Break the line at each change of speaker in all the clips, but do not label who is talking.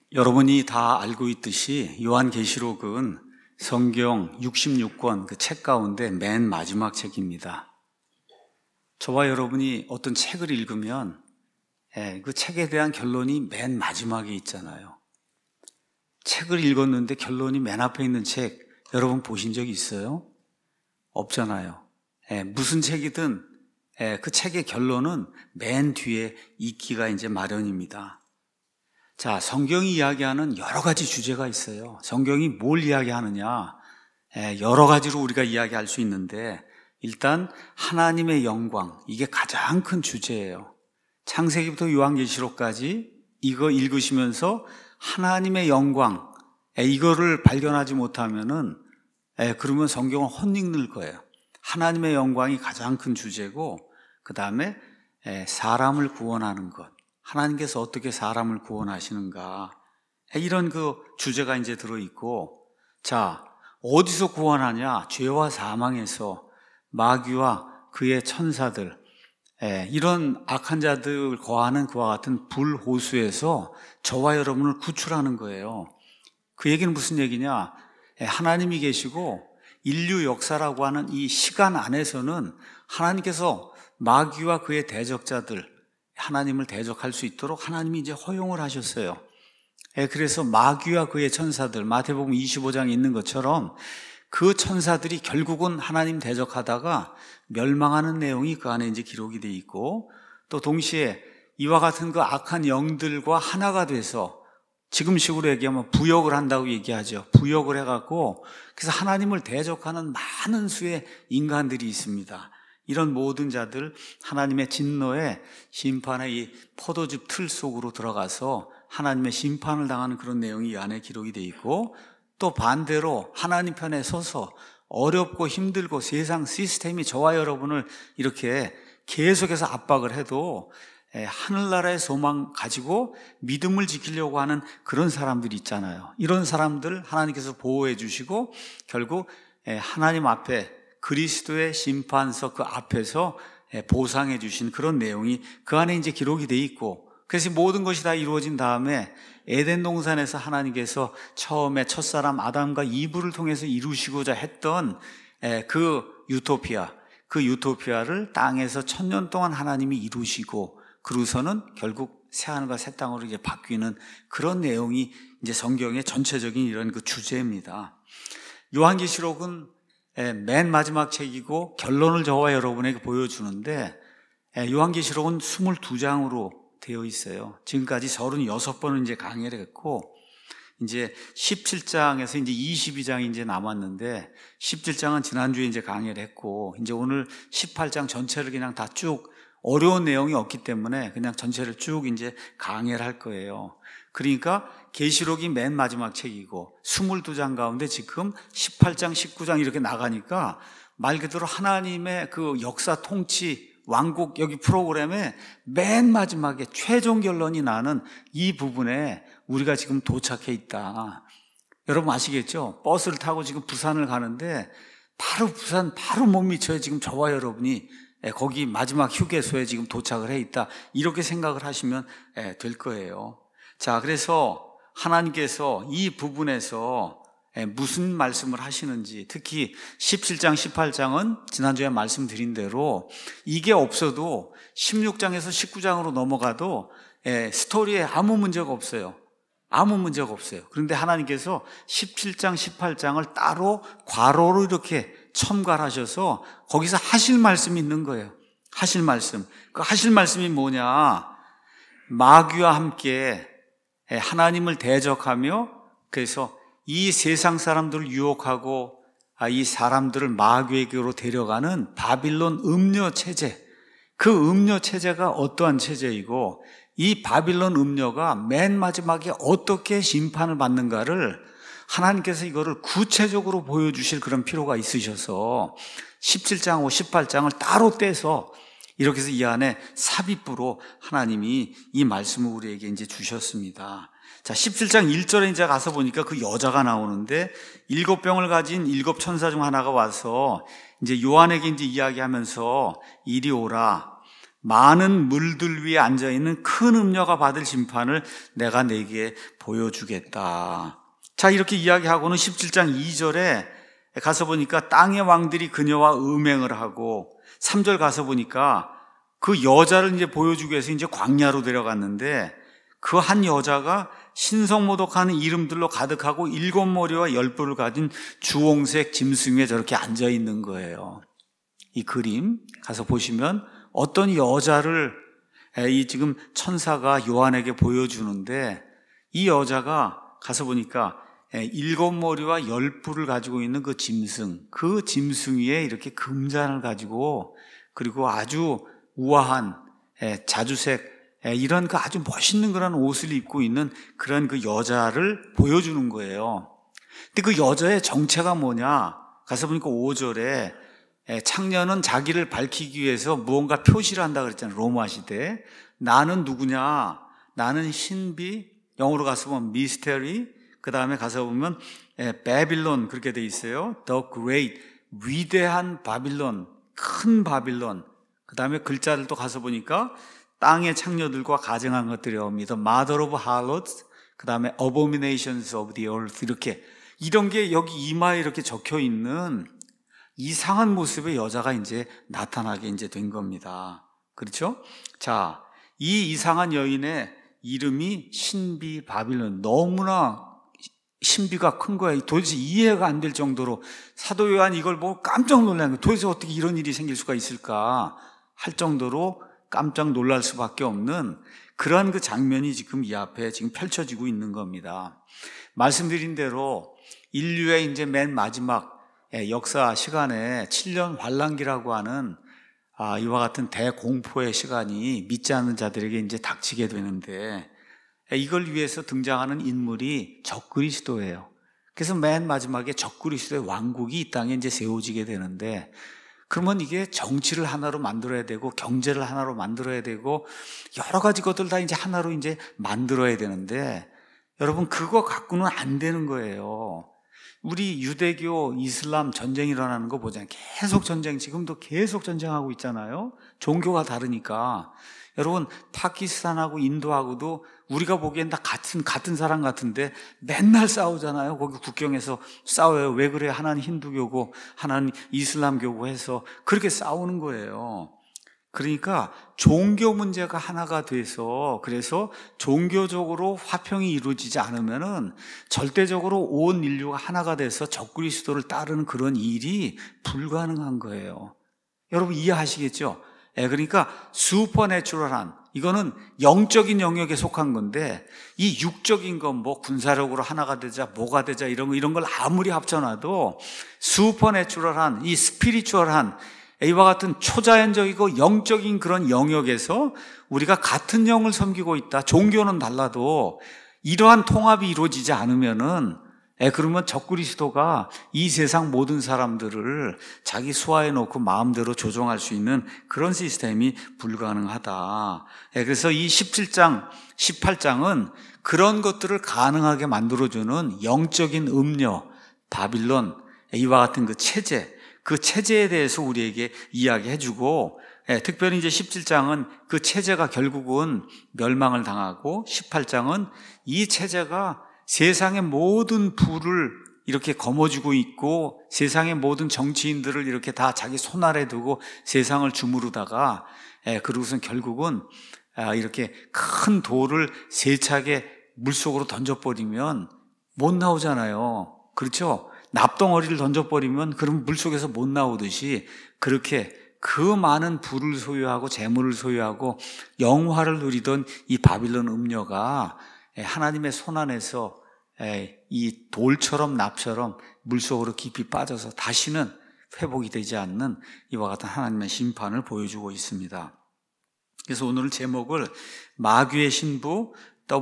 여러분이 다 알고 있듯이 요한계시록은 성경 66권 그 책 가운데 맨 마지막 책입니다. 저와 여러분이 어떤 책을 읽으면 그 책에 대한 결론이 맨 마지막에 있잖아요. 책을 읽었는데 결론이 맨 앞에 있는 책 여러분 보신 적 있어요? 없잖아요. 무슨 책이든 그 책의 결론은 맨 뒤에 있기가 이제 마련입니다. 자, 성경이 이야기하는 여러 가지 주제가 있어요. 성경이 뭘 이야기하느냐? 여러 가지로 우리가 이야기할 수 있는데 일단 하나님의 영광, 이게 가장 큰 주제예요. 창세기부터 요한계시록까지 이거 읽으시면서 하나님의 영광, 이거를 발견하지 못하면은 그러면 성경을 헛읽는 거예요. 하나님의 영광이 가장 큰 주제고 그 다음에 사람을 구원하는 것, 하나님께서 어떻게 사람을 구원하시는가, 이런 그 주제가 이제 들어있고, 자, 어디서 구원하냐? 죄와 사망에서, 마귀와 그의 천사들, 이런 악한 자들 거하는 그와 같은 불호수에서 저와 여러분을 구출하는 거예요. 그 얘기는 무슨 얘기냐? 하나님이 계시고 인류 역사라고 하는 이 시간 안에서는 하나님께서 마귀와 그의 대적자들, 하나님을 대적할 수 있도록 하나님이 이제 허용을 하셨어요. 그래서 마귀와 그의 천사들, 마태복음 25장에 있는 것처럼 그 천사들이 결국은 하나님 대적하다가 멸망하는 내용이 그 안에 이제 기록이 되어 있고, 또 동시에 이와 같은 그 악한 영들과 하나가 돼서 지금식으로 얘기하면 부역을 한다고 얘기하죠. 부역을 해갖고 그래서 하나님을 대적하는 많은 수의 인간들이 있습니다. 이런 모든 자들 하나님의 진노의 심판의 이 포도즙 틀 속으로 들어가서 하나님의 심판을 당하는 그런 내용이 이 안에 기록이 되어 있고, 또 반대로 하나님 편에 서서 어렵고 힘들고 세상 시스템이 저와 여러분을 이렇게 계속해서 압박을 해도 하늘나라의 소망 가지고 믿음을 지키려고 하는 그런 사람들이 있잖아요. 이런 사람들 하나님께서 보호해 주시고 결국 하나님 앞에 그리스도의 심판서 그 앞에서 보상해 주신 그런 내용이 그 안에 이제 기록이 돼 있고, 그래서 모든 것이 다 이루어진 다음에 에덴 동산에서 하나님께서 처음에 첫사람 아담과 이브를 통해서 이루시고자 했던 그 유토피아를 땅에서 1000년 동안 하나님이 이루시고, 그러고서는 결국 새하늘과 새 땅으로 이제 바뀌는 그런 내용이 이제 성경의 전체적인 이런 그 주제입니다. 요한계시록은 맨 마지막 책이고 결론을 저와 여러분에게 보여주는데, 요한계시록은 22장으로 되어 있어요. 지금까지 36번을 이제 강의를 했고, 이제 17장에서 이제 22장이 이제 남았는데, 17장은 지난주에 이제 강의를 했고, 이제 오늘 18장 전체를 그냥 다 쭉, 어려운 내용이 없기 때문에 그냥 전체를 쭉 이제 강의를 할 거예요. 그러니까 계시록이 맨 마지막 책이고 22장 가운데 지금 18장, 19장 이렇게 나가니까 말 그대로 하나님의 그 역사 통치, 왕국 여기 프로그램의 맨 마지막에 최종 결론이 나는 이 부분에 우리가 지금 도착해 있다. 여러분 아시겠죠? 버스를 타고 지금 부산을 가는데 부산 바로 못 미쳐요. 지금 저와 여러분이 거기 마지막 휴게소에 지금 도착을 해 있다. 이렇게 생각을 하시면 될 거예요. 자, 그래서 하나님께서 이 부분에서 무슨 말씀을 하시는지, 특히 17장, 18장은 지난주에 말씀드린 대로 이게 없어도 16장에서 19장으로 넘어가도 스토리에 아무 문제가 없어요. 아무 문제가 없어요. 그런데 하나님께서 17장, 18장을 따로 괄호로 이렇게 첨가하셔서 거기서 하실 말씀이 있는 거예요. 하실 말씀. 그 하실 말씀이 뭐냐? 마귀와 함께 하나님을 대적하며, 그래서 이 세상 사람들을 유혹하고 이 사람들을 마귀에게로 데려가는 바빌론 음녀 체제, 그 음녀 체제가 어떠한 체제이고 이 바빌론 음녀가 맨 마지막에 어떻게 심판을 받는가를 하나님께서 이거를 구체적으로 보여주실 그런 필요가 있으셔서 17장하고 18장을 따로 떼서 이렇게 해서 이 안에 삽입부로 하나님이 이 말씀을 우리에게 이제 주셨습니다. 자, 17장 1절에 이제 가서 보니까 그 여자가 나오는데 7병을 가진 7천사 중 하나가 와서 이제 요한에게 이제 이야기하면서 이리 오라. 많은 물들 위에 앉아있는 큰 음녀가 받을 심판을 내가 네게 보여주겠다. 자, 이렇게 이야기하고는 17장 2절에 가서 보니까 땅의 왕들이 그녀와 음행을 하고 3절 가서 보니까 그 여자를 이제 보여주기 위해서 이제 광야로 데려갔는데 그 한 여자가 신성모독하는 이름들로 가득하고 7머리와 10뿔을 가진 주홍색 짐승 위에 저렇게 앉아 있는 거예요. 이 그림 가서 보시면 어떤 여자를 이 지금 천사가 요한에게 보여주는데 이 여자가 가서 보니까 7머리와 10뿔을 가지고 있는 그 짐승 위에 이렇게 금잔을 가지고 그리고 아주 우아한 자주색 이런 그 아주 멋있는 그런 옷을 입고 있는 그런 그 여자를 보여주는 거예요. 근데 그 여자의 정체가 뭐냐? 가서 보니까 5절에 창녀는 자기를 밝히기 위해서 무언가 표시를 한다 그랬잖아요. 로마 시대에. 나는 누구냐? 나는 신비, 영어로 가서 보면 미스테리, 그 다음에 가서 보면 바빌론 그렇게 돼 있어요. The Great, 위대한 바빌론, 큰 바빌론. 그 다음에 글자를 또 가서 보니까 땅의 창녀들과 가증한 것들이 옵니다. Mother of Harlots, 그 다음에 Abominations of the Earth 이렇게 이런 게 여기 이마에 이렇게 적혀 있는 이상한 모습의 여자가 이제 나타나게 이제 된 겁니다. 그렇죠? 자, 이 이상한 여인의 이름이 신비 바빌론. 너무나 신비가 큰 거야. 도대체 이해가 안 될 정도로 사도 요한 이걸 보고 깜짝 놀란 거야. 도대체 어떻게 이런 일이 생길 수가 있을까 할 정도로 깜짝 놀랄 수밖에 없는 그러한 그 장면이 지금 이 앞에 지금 펼쳐지고 있는 겁니다. 말씀드린 대로 인류의 이제 맨 마지막 역사 시간에 7년 환란기라고 하는 이와 같은 대공포의 시간이 믿지 않는 자들에게 이제 닥치게 되는데 이걸 위해서 등장하는 인물이 적그리스도예요. 그래서 맨 마지막에 적그리스도의 왕국이 이 땅에 이제 세워지게 되는데 그러면 이게 정치를 하나로 만들어야 되고 경제를 하나로 만들어야 되고 여러 가지 것들 다 이제 하나로 이제 만들어야 되는데 여러분 그거 갖고는 안 되는 거예요. 우리 유대교, 이슬람 전쟁이 일어나는 거 보잖아요. 계속 전쟁, 지금도 계속 전쟁하고 있잖아요. 종교가 다르니까. 여러분 파키스탄하고 인도하고도 우리가 보기엔 다 같은 사람 같은데 맨날 싸우잖아요. 거기 국경에서 싸워요. 왜 그래? 하나는 힌두교고 하나는 이슬람교고 해서 그렇게 싸우는 거예요. 그러니까 종교 문제가 하나가 돼서 그래서 종교적으로 화평이 이루어지지 않으면은 절대적으로 온 인류가 하나가 돼서 적그리스도를 따르는 그런 일이 불가능한 거예요. 여러분 이해하시겠죠? 그러니까 슈퍼내추럴한 이거는 영적인 영역에 속한 건데 이 육적인 건 뭐 군사력으로 하나가 되자 뭐가 되자 이런 걸 아무리 합쳐놔도 슈퍼내추럴한 이 스피리추얼한 이와 같은 초자연적이고 영적인 그런 영역에서 우리가 같은 영을 섬기고 있다. 종교는 달라도 이러한 통합이 이루어지지 않으면은 그러면 적그리스도가 이 세상 모든 사람들을 자기 수하에 놓고 마음대로 조종할 수 있는 그런 시스템이 불가능하다. 그래서 이 17장, 18장은 그런 것들을 가능하게 만들어주는 영적인 음료, 바빌론, 이와 같은 그 체제에 대해서 우리에게 이야기해주고 특별히 이제 17장은 그 체제가 결국은 멸망을 당하고 18장은 이 체제가 세상의 모든 부를 이렇게 거머쥐고 있고 세상의 모든 정치인들을 이렇게 다 자기 손 아래 두고 세상을 주무르다가 그러고선 결국은 이렇게 큰 돌을 세차게 물속으로 던져버리면 못 나오잖아요. 그렇죠? 납덩어리를 던져버리면 그럼 물속에서 못 나오듯이 그렇게 그 많은 부를 소유하고 재물을 소유하고 영화를 누리던 이 바빌론 음녀가 하나님의 손 안에서 이 돌처럼 납처럼 물속으로 깊이 빠져서 다시는 회복이 되지 않는 이와 같은 하나님의 심판을 보여주고 있습니다. 그래서 오늘 제목을 마귀의 신부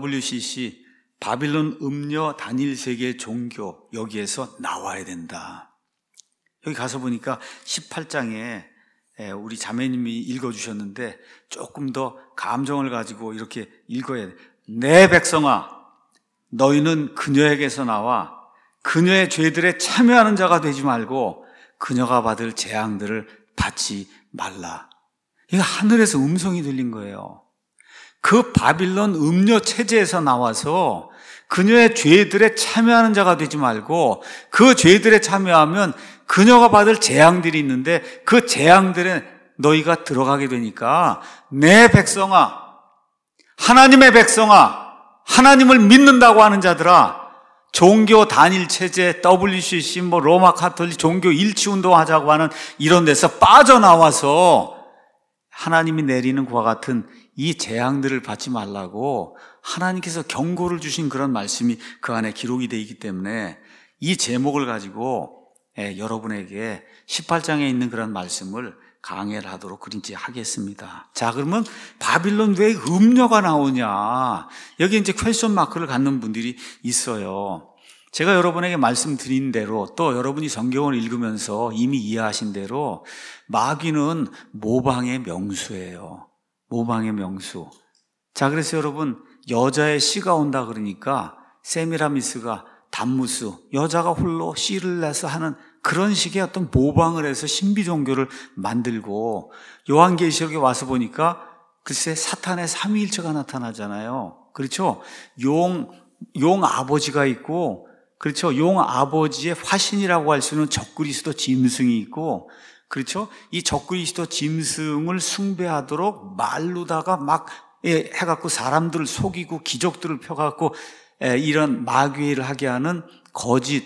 WCC 바빌론 음녀 단일 세계 종교 여기에서 나와야 된다. 여기 가서 보니까 18장에 우리 자매님이 읽어주셨는데 조금 더 감정을 가지고 이렇게 읽어야 돼. 내 백성아 너희는 그녀에게서 나와 그녀의 죄들에 참여하는 자가 되지 말고 그녀가 받을 재앙들을 받지 말라. 이거 하늘에서 음성이 들린 거예요. 그 바빌론 음료 체제에서 나와서 그녀의 죄들에 참여하는 자가 되지 말고 그 죄들에 참여하면 그녀가 받을 재앙들이 있는데 그 재앙들에 너희가 들어가게 되니까 내 백성아, 하나님의 백성아, 하나님을 믿는다고 하는 자들아, 종교 단일 체제, WCC, 로마 카톨릭 종교 일치 운동하자고 하는 이런 데서 빠져나와서 하나님이 내리는 그와 같은 이 재앙들을 받지 말라고 하나님께서 경고를 주신 그런 말씀이 그 안에 기록이 되어 있기 때문에 이 제목을 가지고 여러분에게 18장에 있는 그런 말씀을 강해를 하도록 그린지 하겠습니다. 자, 그러면 바빌론 왜 음료가 나오냐? 여기 이제 퀘스천 마크를 갖는 분들이 있어요. 제가 여러분에게 말씀드린 대로 또 여러분이 성경을 읽으면서 이미 이해하신 대로 마귀는 모방의 명수예요. 모방의 명수. 자, 그래서 여러분 여자의 씨가 온다 그러니까 세미라미스가 단무스, 여자가 홀로 씨를 내서 하는 그런 식의 어떤 모방을 해서 신비 종교를 만들고 요한계시록에 와서 보니까 글쎄 사탄의 삼위일체가 나타나잖아요. 그렇죠? 용 아버지가 있고, 그렇죠? 용 아버지의 화신이라고 할 수 있는 적그리스도 짐승이 있고, 그렇죠? 이 적그리스도 짐승을 숭배하도록 말로다가 막 해갖고 사람들을 속이고 기적들을 펴갖고 이런 마귀의 일을 하게 하는 거짓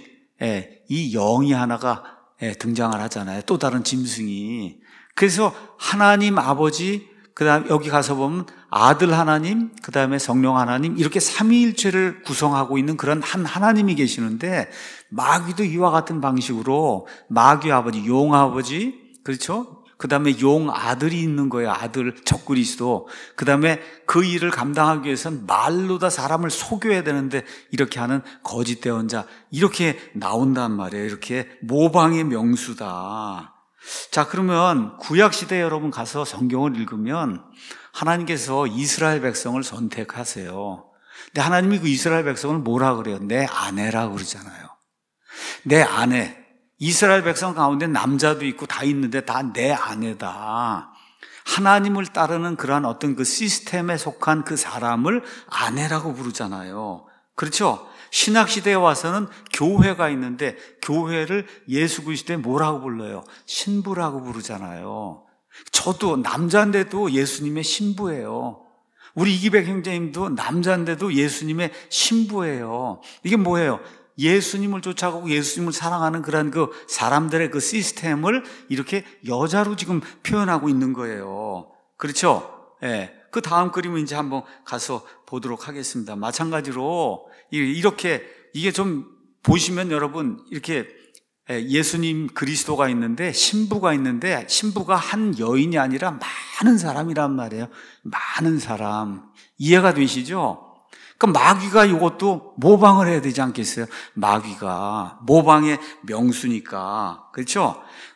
이 영이 하나가 등장을 하잖아요. 또 다른 짐승이. 그래서 하나님 아버지, 그다음 여기 가서 보면 아들 하나님, 그다음에 성령 하나님, 이렇게 삼위일체를 구성하고 있는 그런 한 하나님이 계시는데 마귀도 이와 같은 방식으로 마귀 아버지, 용 아버지, 그렇죠? 그다음에 용 아들이 있는 거예요. 아들 적그리스도. 그다음에 그 일을 감당하기 위해서는 말로 다 사람을 속여야 되는데 이렇게 하는 거짓 대언자, 이렇게 나온단 말이에요. 이렇게 모방의 명수다. 자, 그러면 구약시대 여러분 가서 성경을 읽으면 하나님께서 이스라엘 백성을 선택하세요. 근데 하나님이 그 이스라엘 백성을 뭐라 그래요? 내 아내라고 그러잖아요. 내 아내. 이스라엘 백성 가운데 남자도 있고 다 있는데 다 내 아내다. 하나님을 따르는 그러한 어떤 그 시스템에 속한 그 사람을 아내라고 부르잖아요. 그렇죠? 신학시대에 와서는 교회가 있는데 교회를 예수 그리스도의 뭐라고 불러요? 신부라고 부르잖아요. 저도 남자인데도 예수님의 신부예요. 우리 이기백 형제님도 남자인데도 예수님의 신부예요. 이게 뭐예요? 예수님을 쫓아가고 예수님을 사랑하는 그런 그 사람들의 그 시스템을 이렇게 여자로 지금 표현하고 있는 거예요. 그렇죠? 예. 그 다음 그림은 이제 한번 가서 보도록 하겠습니다. 마찬가지로 이렇게 이게 좀 보시면 여러분 이렇게 예수님 그리스도가 있는데 신부가 있는데 신부가 한 여인이 아니라 많은 사람이란 말이에요. 많은 사람. 이해가 되시죠? 그럼 마귀가 이것도 모방을 해야 되지 않겠어요? 마귀가 모방의 명수니까. 그렇죠?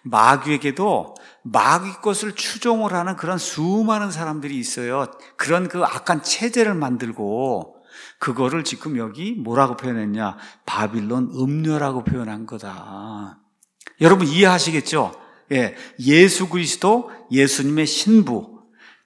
마귀에게도 마귀 것을 추종을 하는 그런 수많은 사람들이 있어요. 그런 그 악한 체제를 만들고 그거를 지금 여기 뭐라고 표현했냐? 바빌론 음료라고 표현한 거다. 여러분 이해하시겠죠? 예, 예수 그리스도, 예수님의 신부,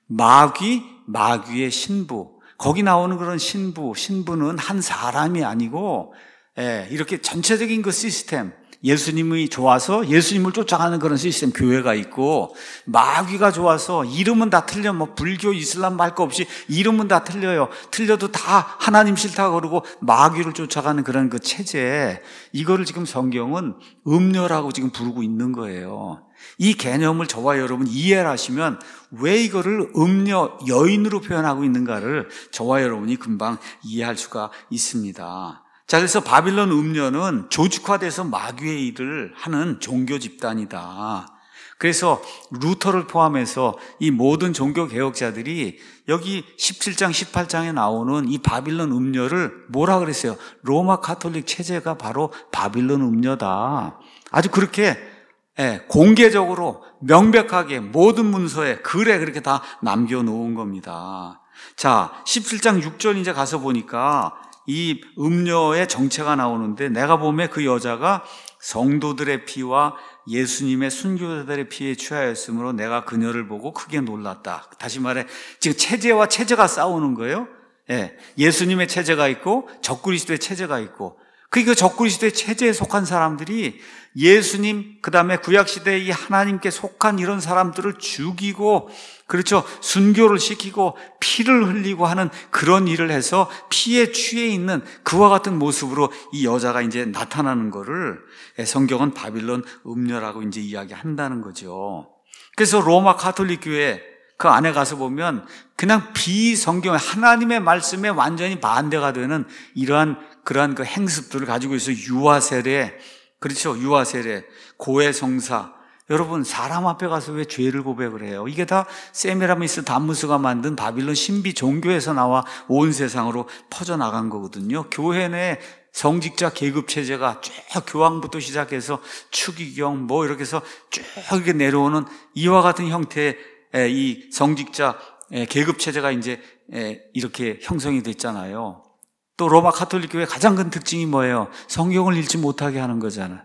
마귀의 신부. 거기 나오는 그런 신부는 한 사람이 아니고, 이렇게 전체적인 그 시스템, 예수님이 좋아서 예수님을 쫓아가는 그런 시스템, 교회가 있고, 마귀가 좋아서 이름은 다 틀려, 불교, 이슬람 말 거 없이 이름은 다 틀려요. 틀려도 다 하나님 싫다고 그러고 마귀를 쫓아가는 그런 그 체제, 이거를 지금 성경은 음료라고 지금 부르고 있는 거예요. 이 개념을 저와 여러분 이해를 하시면 왜 이거를 음료, 여인으로 표현하고 있는가를 저와 여러분이 금방 이해할 수가 있습니다. 자, 그래서 바빌론 음료는 조직화돼서 마귀의 일을 하는 종교 집단이다. 그래서 루터를 포함해서 이 모든 종교 개혁자들이 여기 17장, 18장에 나오는 이 바빌론 음료를 뭐라 그랬어요? 로마 카톨릭 체제가 바로 바빌론 음료다. 아주 그렇게 공개적으로 명백하게 모든 문서에 글에 그렇게 다 남겨놓은 겁니다. 자, 17장 6절 이제 가서 보니까 이 음료의 정체가 나오는데 내가 보면 그 여자가 성도들의 피와 예수님의 순교자들의 피에 취하였으므로 내가 그녀를 보고 크게 놀랐다. 다시 말해 지금 체제와 체제가 싸우는 거예요. 예수님의 체제가 있고 적그리스도의 체제가 있고, 그러니까 적그리스도의 체제에 속한 사람들이 예수님, 그 다음에 구약시대의 이 하나님께 속한 이런 사람들을 죽이고, 그렇죠, 순교를 시키고 피를 흘리고 하는 그런 일을 해서 피에 취해 있는 그와 같은 모습으로 이 여자가 이제 나타나는 거를 성경은 바빌론 음녀라고 이제 이야기한다는 거죠. 그래서 로마 가톨릭 교회 그 안에 가서 보면 그냥 비성경, 하나님의 말씀에 완전히 반대가 되는 그러한 그 행습들을 가지고 있어요. 유아세례, 그렇죠, 유아세례, 고해성사. 여러분, 사람 앞에 가서 왜 죄를 고백을 해요? 이게 다 세미라미스 담무스가 만든 바빌론 신비 종교에서 나와 온 세상으로 퍼져나간 거거든요. 교회 내 성직자 계급 체제가 쭉 교황부터 시작해서 추기경 이렇게 해서 쭉 이렇게 내려오는 이와 같은 형태의 이 성직자 계급 체제가 이제 이렇게 형성이 됐잖아요. 또 로마 가톨릭 교회의 가장 큰 특징이 뭐예요? 성경을 읽지 못하게 하는 거잖아요.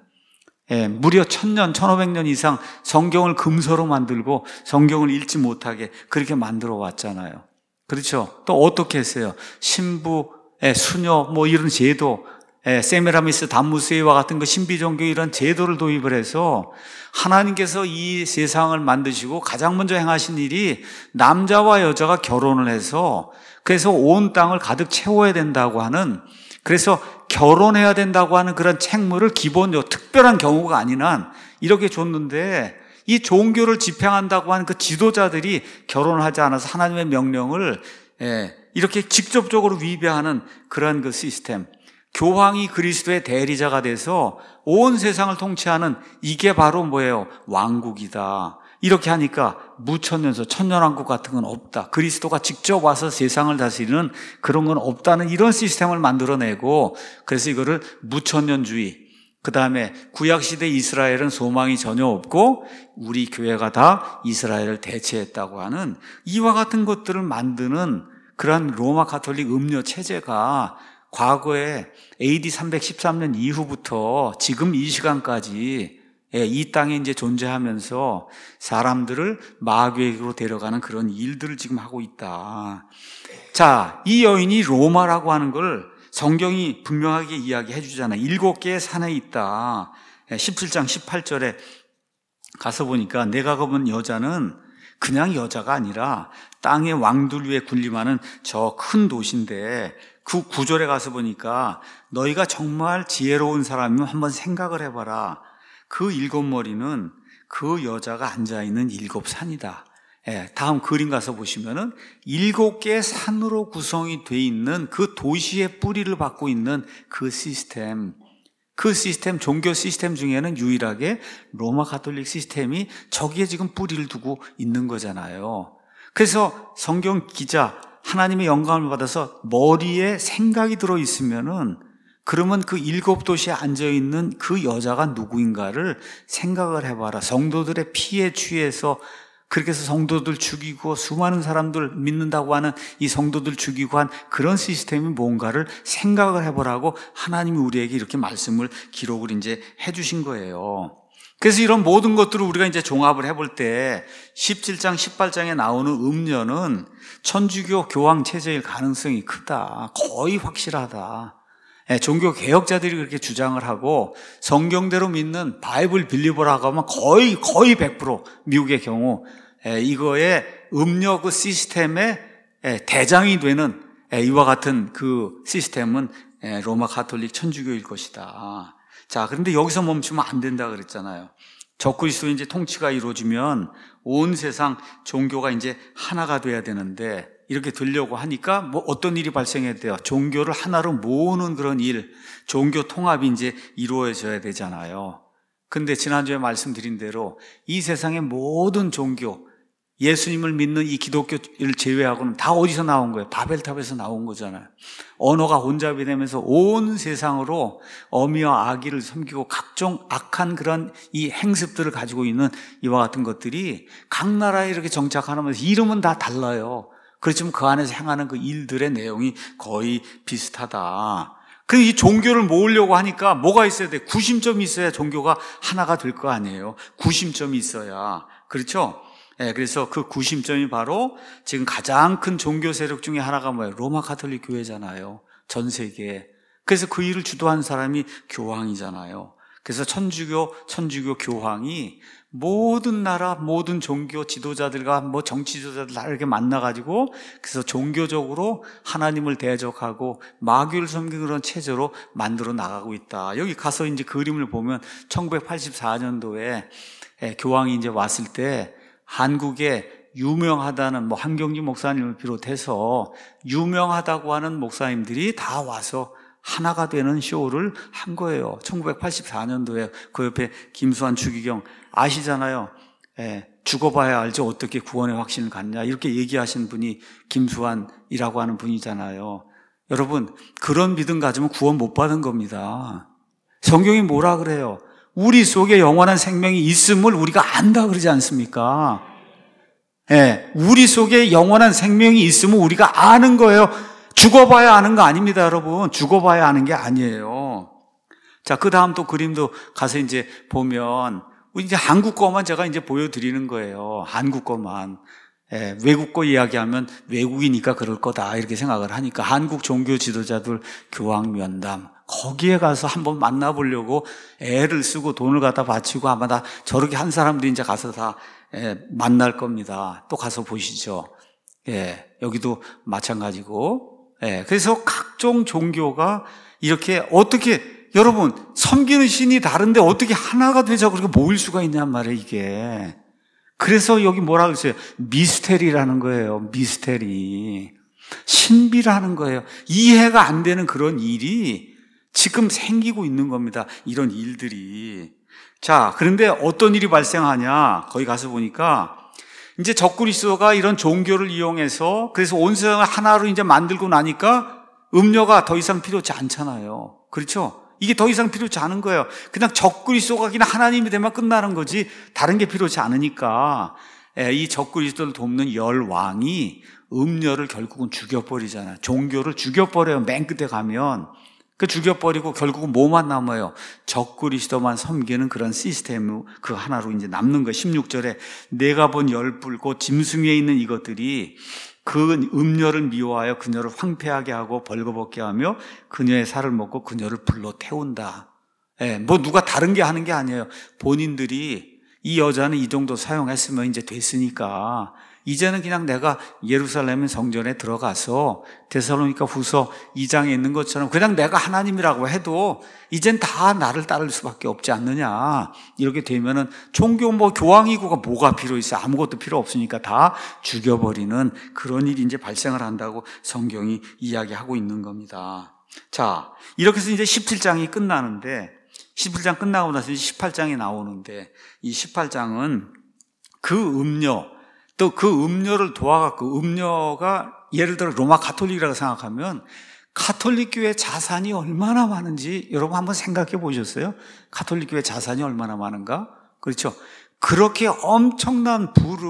무려 1000년, 1500년 이상 성경을 금서로 만들고 성경을 읽지 못하게 그렇게 만들어 왔잖아요. 그렇죠? 또 어떻게 했어요? 신부, 수녀, 이런 제도, 세미라미스 담무스와 같은 그 신비종교 이런 제도를 도입을 해서 하나님께서 이 세상을 만드시고 가장 먼저 행하신 일이 남자와 여자가 결혼을 해서 그래서 온 땅을 가득 채워야 된다고 하는, 그래서 결혼해야 된다고 하는 그런 책무를 기본적으로 특별한 경우가 아닌 한 이렇게 줬는데, 이 종교를 집행한다고 하는 그 지도자들이 결혼을 하지 않아서 하나님의 명령을 이렇게 직접적으로 위배하는 그런 그 시스템, 교황이 그리스도의 대리자가 돼서 온 세상을 통치하는, 이게 바로 뭐예요? 왕국이다. 이렇게 하니까 무천년서, 천년왕국 같은 건 없다. 그리스도가 직접 와서 세상을 다스리는 그런 건 없다는 이런 시스템을 만들어내고, 그래서 이거를 무천년주의, 그 다음에 구약시대 이스라엘은 소망이 전혀 없고 우리 교회가 다 이스라엘을 대체했다고 하는 이와 같은 것들을 만드는 그러한 로마 가톨릭 음료 체제가 과거에 AD 313년 이후부터 지금 이 시간까지 이 땅에 이제 존재하면서 사람들을 마귀에게로 데려가는 그런 일들을 지금 하고 있다. 자, 이 여인이 로마라고 하는 걸 성경이 분명하게 이야기해 주잖아요. 7개의 산에 있다. 17장 18절에 가서 보니까 내가 본 여자는 그냥 여자가 아니라 땅의 왕들 위에 군림하는 저 큰 도시인데, 그 9절에 가서 보니까 너희가 정말 지혜로운 사람이면 한번 생각을 해봐라. 그 7머리는 그 여자가 앉아있는 7산이다. 다음 그림 가서 보시면은 7개의 산으로 구성이 돼 있는 그 도시의 뿌리를 받고 있는 그 시스템, 종교 시스템 중에는 유일하게 로마 가톨릭 시스템이 저기에 지금 뿌리를 두고 있는 거잖아요. 그래서 성경 기자, 하나님의 영감을 받아서 머리에 생각이 들어있으면은, 그러면 그 7도시에 앉아있는 그 여자가 누구인가를 생각을 해봐라. 성도들의 피에 취해서 그렇게 해서 성도들 죽이고 수많은 사람들 믿는다고 하는 이 성도들 죽이고 한 그런 시스템이 뭔가를 생각을 해보라고 하나님이 우리에게 이렇게 말씀을, 기록을 이제 해주신 거예요. 그래서 이런 모든 것들을 우리가 이제 종합을 해볼 때 17장, 18장에 나오는 음녀는 천주교 교황 체제일 가능성이 크다. 거의 확실하다. 종교 개혁자들이 그렇게 주장을 하고 성경대로 믿는 바이블 빌리버라고 하면 거의 100% 미국의 경우 이거의 음료 그 시스템의 대장이 되는 이와 같은 그 시스템은 로마 가톨릭 천주교일 것이다. 자, 그런데 여기서 멈추면 안 된다 그랬잖아요. 적그리스도 이제 통치가 이루어지면 온 세상 종교가 이제 하나가 돼야 되는데, 이렇게 되려고 하니까 어떤 일이 발생해야 돼요? 종교를 하나로 모으는 그런 일, 종교 통합이 이제 이루어져야 되잖아요. 근데 지난주에 말씀드린 대로 이 세상의 모든 종교, 예수님을 믿는 이 기독교를 제외하고는 다 어디서 나온 거예요? 바벨탑에서 나온 거잖아요. 언어가 혼잡이 되면서 온 세상으로 어미와 아기를 섬기고 각종 악한 그런 이 행습들을 가지고 있는 이와 같은 것들이 각 나라에 이렇게 정착하면서 이름은 다 달라요. 그렇지만 그 안에서 행하는 그 일들의 내용이 거의 비슷하다. 그 이 종교를 모으려고 하니까 뭐가 있어야 돼? 구심점이 있어야 종교가 하나가 될 거 아니에요. 구심점이 있어야. 그렇죠? 예, 그래서 그 구심점이 바로 지금 가장 큰 종교 세력 중에 하나가 뭐예요? 로마 가톨릭 교회잖아요. 전 세계에. 그래서 그 일을 주도한 사람이 교황이잖아요. 그래서 천주교 교황이 모든 나라, 모든 종교 지도자들과 정치 지도자들 다 이렇게 만나가지고 그래서 종교적으로 하나님을 대적하고 마귀를 섬기는 그런 체제로 만들어 나가고 있다. 여기 가서 이제 그림을 보면 1984년도에 교황이 이제 왔을 때 한국에 유명하다는 한경지 목사님을 비롯해서 유명하다고 하는 목사님들이 다 와서 하나가 되는 쇼를 한 거예요. 1984년도에 그 옆에 김수환 주기경 아시잖아요. 죽어봐야 알죠. 어떻게 구원의 확신을 갖냐. 이렇게 얘기하신 분이 김수환이라고 하는 분이잖아요. 여러분, 그런 믿음 가지면 구원 못 받은 겁니다. 성경이 뭐라 그래요? 우리 속에 영원한 생명이 있음을 우리가 안다 그러지 않습니까? 우리 속에 영원한 생명이 있음을 우리가 아는 거예요. 죽어봐야 아는 거 아닙니다, 여러분. 죽어봐야 아는 게 아니에요. 자, 그 다음 또 그림도 가서 이제 보면, 이제 한국 거만 제가 이제 보여드리는 거예요. 한국 거만. 외국 거 이야기하면 외국이니까 그럴 거다, 이렇게 생각을 하니까 한국 종교 지도자들 교황 면담. 거기에 가서 한번 만나보려고 애를 쓰고 돈을 갖다 바치고 아마 다 저렇게 한 사람들이 이제 가서 다 만날 겁니다. 또 가서 보시죠. 여기도 마찬가지고. 그래서 각종 종교가 이렇게 어떻게 여러분 섬기는 신이 다른데 어떻게 하나가 되자고 그렇게 모일 수가 있냔 말이에요, 이게. 그래서 여기 뭐라 그랬어요? 미스테리라는 거예요. 미스테리. 신비라는 거예요. 이해가 안 되는 그런 일이 지금 생기고 있는 겁니다. 이런 일들이. 자, 그런데 어떤 일이 발생하냐? 거기 가서 보니까 이제 적그리스도가 이런 종교를 이용해서 그래서 온 세상을 하나로 이제 만들고 나니까 음료가 더 이상 필요치 않잖아요. 그렇죠? 이게 더 이상 필요치 않은 거예요. 그냥 적그리스도가 그냥 하나님이 되면 끝나는 거지 다른 게 필요치 않으니까 이 적그리스도를 돕는 열왕이 음료를 결국은 죽여버리잖아요. 종교를 죽여버려요. 맨 끝에 가면. 그 죽여버리고 결국은 뭐만 남아요? 적그리스도만 섬기는 그런 시스템 그 하나로 이제 남는 거예요. 16절에 내가 본 열불 곧 짐승 위에 있는 이것들이 그 음녀를 미워하여 그녀를 황폐하게 하고 벌거벗게 하며 그녀의 살을 먹고 그녀를 불로 태운다. 누가 다른 게 하는 게 아니에요. 본인들이 이 여자는 이 정도 사용했으면 이제 됐으니까 이제는 그냥 내가 예루살렘 성전에 들어가서 데살로니가 후서 2장에 있는 것처럼 그냥 내가 하나님이라고 해도 이젠 다 나를 따를 수밖에 없지 않느냐. 이렇게 되면은 종교 교황이고가 뭐가 필요 있어요? 아무것도 필요 없으니까 다 죽여버리는 그런 일이 이제 발생을 한다고 성경이 이야기하고 있는 겁니다. 자, 이렇게 해서 이제 17장이 끝나는데 17장 끝나고 나서 18장이 나오는데 이 18장은 그 음료 또 그 음료를 도와갖고 음료가 예를 들어 로마 가톨릭이라고 생각하면 가톨릭 교회 자산이 얼마나 많은지 여러분 한번 생각해 보셨어요? 가톨릭 교회 자산이 얼마나 많은가? 그렇죠? 그렇게 엄청난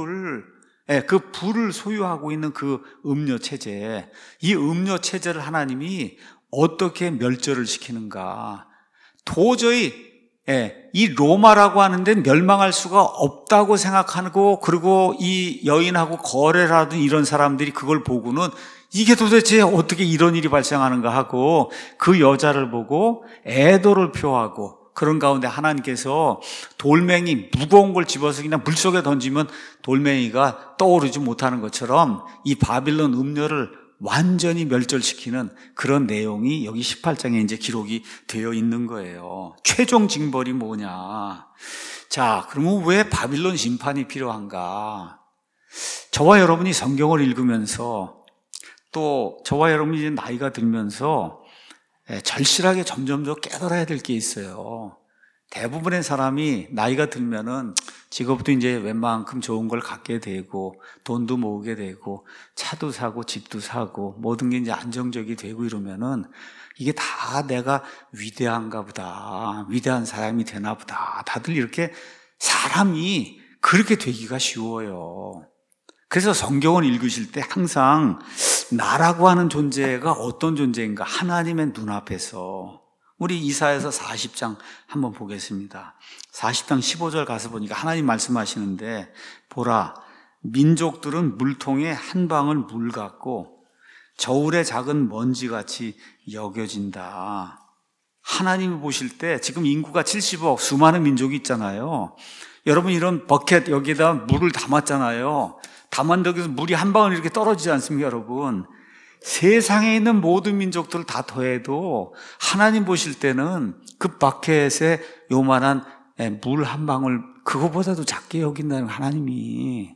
그 부를 소유하고 있는 그 음료 체제, 이 음료 체제를 하나님이 어떻게 멸절을 시키는가? 도저히 이 로마라고 하는데 멸망할 수가 없다고 생각하고 그리고 이 여인하고 거래를 하던 이런 사람들이 그걸 보고는 이게 도대체 어떻게 이런 일이 발생하는가 하고 그 여자를 보고 애도를 표하고 그런 가운데 하나님께서 돌멩이 무거운 걸 집어서 그냥 물속에 던지면 돌멩이가 떠오르지 못하는 것처럼 이 바빌론 음료를 완전히 멸절시키는 그런 내용이 여기 18장에 이제 기록이 되어 있는 거예요. 최종 징벌이 뭐냐? 자, 그러면 왜 바빌론 심판이 필요한가? 저와 여러분이 성경을 읽으면서 또 저와 여러분이 이제 나이가 들면서 절실하게 점점 더 깨달아야 될 게 있어요. 대부분의 사람이 나이가 들면은 직업도 이제 웬만큼 좋은 걸 갖게 되고 돈도 모으게 되고 차도 사고 집도 사고 모든 게 이제 안정적이 되고 이러면은 이게 다 내가 위대한가 보다, 위대한 사람이 되나 보다. 다들 이렇게 사람이 그렇게 되기가 쉬워요. 그래서 성경을 읽으실 때 항상 나라고 하는 존재가 어떤 존재인가, 하나님의 눈앞에서. 우리 이사야서 40장 한번 보겠습니다. 40장 15절 가서 보니까 하나님 말씀하시는데, 보라, 민족들은 물통에 한 방울 물 같고 저울의 작은 먼지같이 여겨진다. 하나님이 보실 때 지금 인구가 70억, 수많은 민족이 있잖아요. 여러분, 이런 버켓 여기에다 물을 담았잖아요. 담았는데 물이 한 방울 이렇게 떨어지지 않습니까, 여러분? 세상에 있는 모든 민족들을 다 더해도 하나님 보실 때는 그 바켓에 요만한 물 한 방울, 그거보다도 작게 여긴다는 하나님이.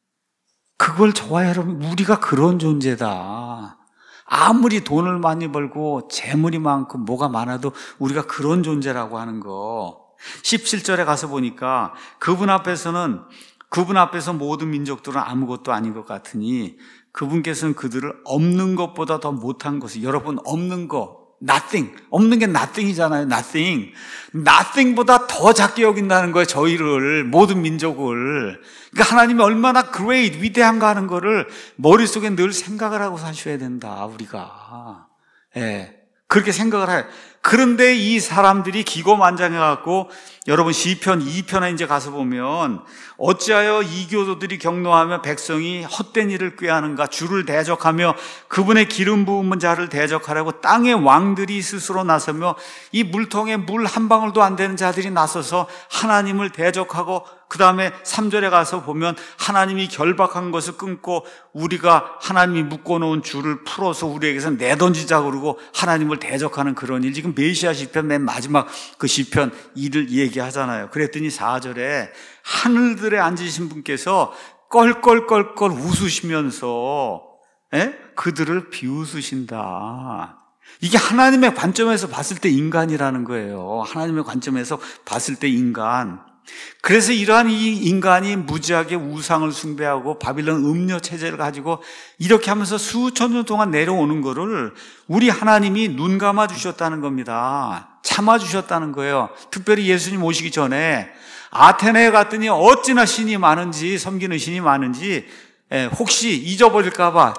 그걸 저와 여러분, 우리가 그런 존재다. 아무리 돈을 많이 벌고 재물이 많고 뭐가 많아도 우리가 그런 존재라고 하는 거. 17절에 가서 보니까 그분 앞에서 모든 민족들은 아무것도 아닌 것 같으니 그분께서는 그들을 없는 것보다 더 못한 것을, 여러분, 없는 거, nothing, 없는 게 nothing이잖아요. nothing보다 더 작게 여긴다는 거예요. 저희를, 모든 민족을. 그러니까 하나님이 얼마나 great, 위대한가 하는 거를 머릿속에 늘 생각을 하고 사셔야 된다, 우리가. 그렇게 생각을 해요. 그런데 이 사람들이 기고만장해갖고, 여러분 시편 2편에 이제 가서 보면, 어찌하여 이교도들이 경노하며 백성이 헛된 일을 꾀하는가, 주를 대적하며 그분의 기름 부은 자를 대적하려고 땅의 왕들이 스스로 나서며 이 물통에 물 한 방울도 안 되는 자들이 나서서 하나님을 대적하고, 그 다음에 3절에 가서 보면 하나님이 결박한 것을 끊고 우리가 하나님이 묶어놓은 줄을 풀어서 우리에게서 내던지자 그러고 하나님을 대적하는 그런 일. 지금 메시아 시편 맨 마지막 그 시편 일을 얘기하잖아요. 그랬더니 4절에 하늘들에 앉으신 분께서 껄껄껄껄 웃으시면서 그들을 비웃으신다. 이게 하나님의 관점에서 봤을 때 인간이라는 거예요. 하나님의 관점에서 봤을 때 인간. 그래서 이러한 이 인간이 무지하게 우상을 숭배하고 바빌론 음료 체제를 가지고 이렇게 하면서 수천 년 동안 내려오는 거를 우리 하나님이 눈 감아 주셨다는 겁니다. 참아 주셨다는 거예요. 특별히 예수님 오시기 전에 아테네에 갔더니 어찌나 신이 많은지, 섬기는 신이 많은지 혹시 잊어버릴까 봐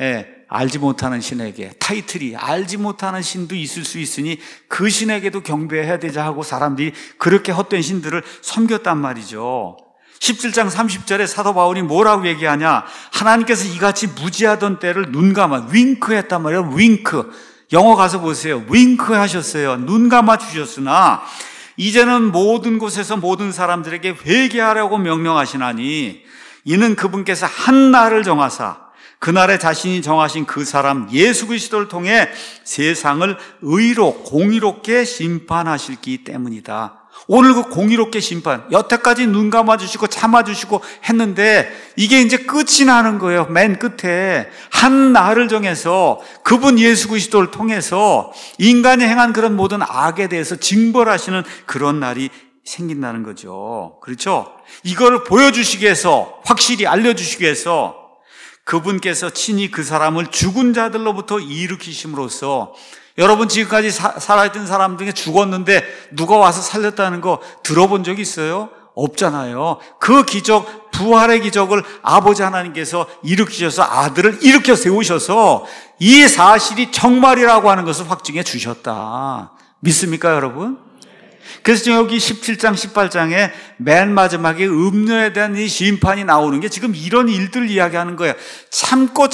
알지 못하는 신에게, 타이틀이 알지 못하는 신도 있을 수 있으니 그 신에게도 경배해야 되자 하고 사람들이 그렇게 헛된 신들을 섬겼단 말이죠. 17장 30절에 사도 바울이 뭐라고 얘기하냐, 하나님께서 이같이 무지하던 때를 눈 감아 윙크했단 말이에요. 윙크. 영어 가서 보세요. 윙크 하셨어요. 눈 감아 주셨으나 이제는 모든 곳에서 모든 사람들에게 회개하라고 명령하시나니 이는 그분께서 한 날을 정하사 그날에 자신이 정하신 그 사람 예수 그리스도를 통해 세상을 의로 공의롭게 심판하실기 때문이다. 오늘 그 공의롭게 심판, 여태까지 눈 감아주시고 참아주시고 했는데 이게 이제 끝이 나는 거예요. 맨 끝에 한 날을 정해서 그분 예수 그리스도를 통해서 인간이 행한 그런 모든 악에 대해서 징벌하시는 그런 날이 생긴다는 거죠. 그렇죠? 이걸 보여주시기 위해서, 확실히 알려주시기 위해서 그분께서 친히 그 사람을 죽은 자들로부터 일으키심으로써, 여러분 지금까지 살아있던 사람 중에 죽었는데 누가 와서 살렸다는 거 들어본 적 있어요? 없잖아요. 그 기적, 부활의 기적을 아버지 하나님께서 일으키셔서 아들을 일으켜 세우셔서 이 사실이 정말이라고 하는 것을 확증해 주셨다. 믿습니까, 여러분? 그래서 여기 17장, 18장에 맨 마지막에 음료에 대한 이 심판이 나오는 게 지금 이런 일들을 이야기하는 거예요. 참고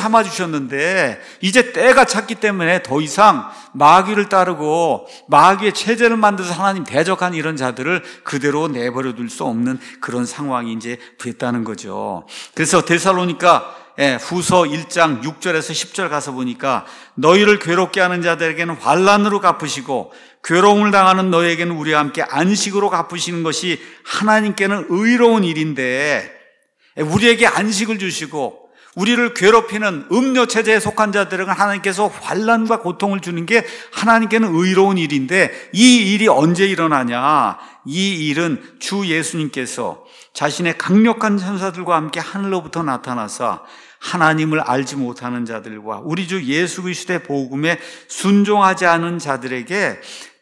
참아주셨는데 이제 때가 찼기 때문에 더 이상 마귀를 따르고 마귀의 체제를 만들어서 하나님 대적한 이런 자들을 그대로 내버려 둘 수 없는 그런 상황이 이제 됐다는 거죠. 그래서 데살로니가 후서 1장 6절에서 10절 가서 보니까 너희를 괴롭게 하는 자들에게는 환난으로 갚으시고 괴로움을 당하는 너희에게는 우리와 함께 안식으로 갚으시는 것이 하나님께는 의로운 일인데, 우리에게 안식을 주시고 우리를 괴롭히는 음료 체제에 속한 자들은 하나님께서 환난과 고통을 주는 게 하나님께는 의로운 일인데, 이 일이 언제 일어나냐? 이 일은 주 예수님께서 자신의 강력한 천사들과 함께 하늘로부터 나타나사 하나님을 알지 못하는 자들과 우리 주 예수 그리스도의 복음에 순종하지 않은 자들에게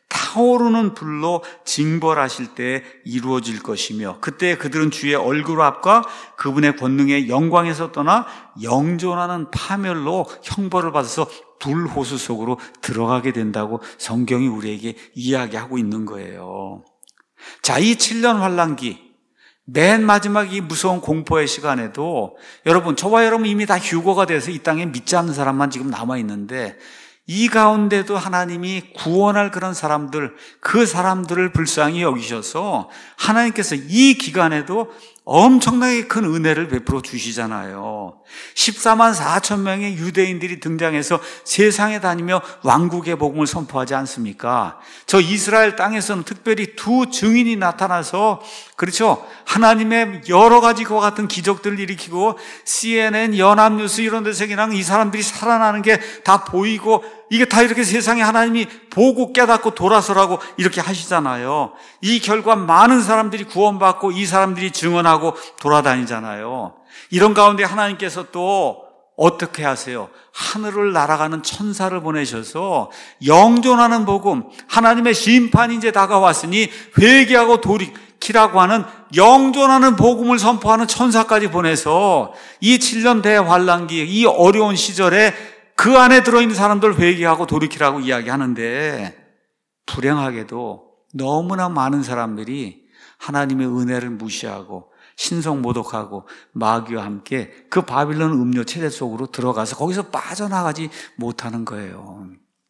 타오르는 불로 징벌하실 때 이루어질 것이며 그때 그들은 주의 얼굴 앞과 그분의 권능의 영광에서 떠나 영존하는 파멸로 형벌을 받아서 불호수 속으로 들어가게 된다고 성경이 우리에게 이야기하고 있는 거예요. 자, 이 7년 환란기, 맨 마지막 이 무서운 공포의 시간에도 여러분, 저와 여러분 이미 다 휴거가 돼서 이 땅에 믿지 않는 사람만 지금 남아있는데 이 가운데도 하나님이 구원할 그런 사람들, 그 사람들을 불쌍히 여기셔서 하나님께서 이 기간에도 엄청나게 큰 은혜를 베풀어 주시잖아요. 14만 4천 명의 유대인들이 등장해서 세상에 다니며 왕국의 복음을 선포하지 않습니까? 저 이스라엘 땅에서는 특별히 두 증인이 나타나서 그렇죠, 하나님의 여러 가지 그와 같은 기적들을 일으키고 CNN, 연합뉴스 이런 데서 그냥 이 사람들이 살아나는 게 다 보이고 이게 다 이렇게 세상에 하나님이 보고 깨닫고 돌아서라고 이렇게 하시잖아요. 이 결과 많은 사람들이 구원받고 이 사람들이 증언하고 돌아다니잖아요. 이런 가운데 하나님께서 또 어떻게 하세요? 하늘을 날아가는 천사를 보내셔서 영존하는 복음, 하나님의 심판이 이제 다가왔으니 회개하고 돌이키라고 하는 영존하는 복음을 선포하는 천사까지 보내서 이 7년 대환란기, 이 어려운 시절에 그 안에 들어있는 사람들 회개하고 돌이키라고 이야기하는데 불행하게도 너무나 많은 사람들이 하나님의 은혜를 무시하고 신성모독하고 마귀와 함께 그 바빌론 음료 체제 속으로 들어가서 거기서 빠져나가지 못하는 거예요.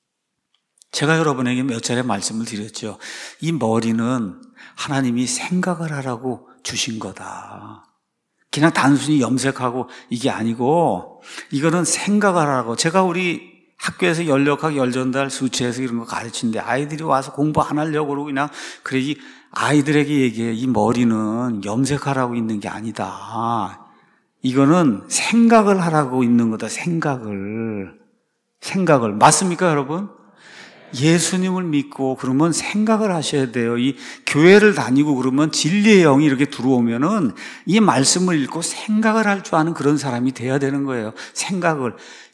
제가 여러분에게 몇 차례 말씀을 드렸죠. 이 머리는 하나님이 생각을 하라고 주신 거다. 그냥 단순히 염색하고 이게 아니고 이거는 생각을 하라고. 제가 우리 학교에서 연력학, 열전달, 수치에서 이런 거 가르치는데 아이들이 와서 공부 안 하려고 그러고 그냥 그래, 이 아이들에게 얘기해. 이 머리는 염색하라고 있는 게 아니다. 이거는 생각을 하라고 있는 거다. 생각을. 맞습니까, 여러분? 예수님을 믿고 그러면 생각을 하셔야 돼요. 이 교회를 다니고 그러면 진리의 영이 이렇게 들어오면은 이 말씀을 읽고 생각을 할 줄 아는 그런 사람이 돼야 되는 거예요. 생각을.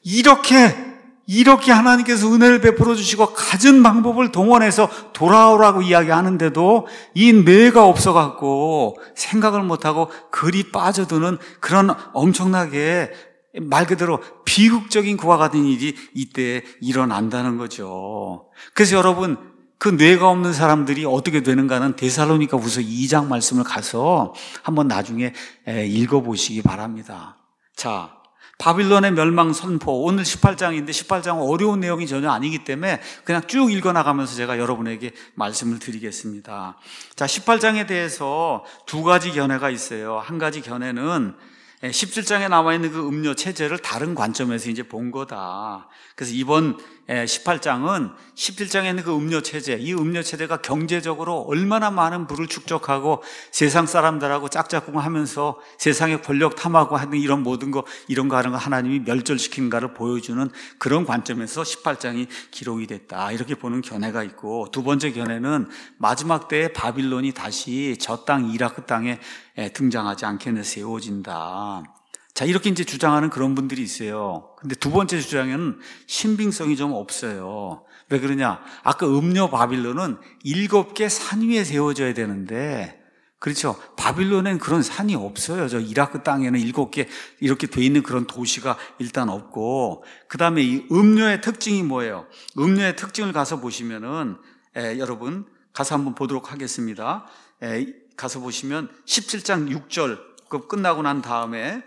이렇게 하나님께서 은혜를 베풀어 주시고 갖은 방법을 동원해서 돌아오라고 이야기하는데도 이 뇌가 없어갖고 생각을 못하고 글이 빠져드는 그런 엄청나게 말 그대로 비극적인 그와 같은 일이 이때 일어난다는 거죠. 그래서 여러분, 그 뇌가 없는 사람들이 어떻게 되는가는 데살로니가후서 2장 말씀을 가서 한번 나중에 읽어보시기 바랍니다. 자, 바빌론의 멸망 선포, 오늘 18장인데 18장은 어려운 내용이 전혀 아니기 때문에 그냥 쭉 읽어나가면서 제가 여러분에게 말씀을 드리겠습니다. 자, 18장에 대해서 두 가지 견해가 있어요. 한 가지 견해는 17장에 나와 있는 그 음료 체제를 다른 관점에서 이제 본 거다. 그래서 이번 18장은 17장에 있는 그 음료 체제, 이 음료 체제가 경제적으로 얼마나 많은 부를 축적하고 세상 사람들하고 짝짝꿍 하면서 세상의 권력 탐하고 하는 이런 모든 거, 이런 거 하는 거 하나님이 멸절시킨가를 보여주는 그런 관점에서 18장이 기록이 됐다. 이렇게 보는 견해가 있고, 두 번째 견해는 마지막 때에 바빌론이 다시 저 땅 이라크 땅에 등장하지 않게 세워진다. 자, 이렇게 이제 주장하는 그런 분들이 있어요. 근데 두 번째 주장에는 신빙성이 좀 없어요. 왜 그러냐? 아까 음료 바빌론은 7개 산 위에 세워져야 되는데, 그렇죠? 바빌론엔 그런 산이 없어요. 저 이라크 땅에는 7개 이렇게 돼 있는 그런 도시가 일단 없고, 그 다음에 이 음료의 특징이 뭐예요? 음료의 특징을 가서 보시면은, 여러분, 가서 한번 보도록 하겠습니다. 가서 보시면 17장 6절, 그 끝나고 난 다음에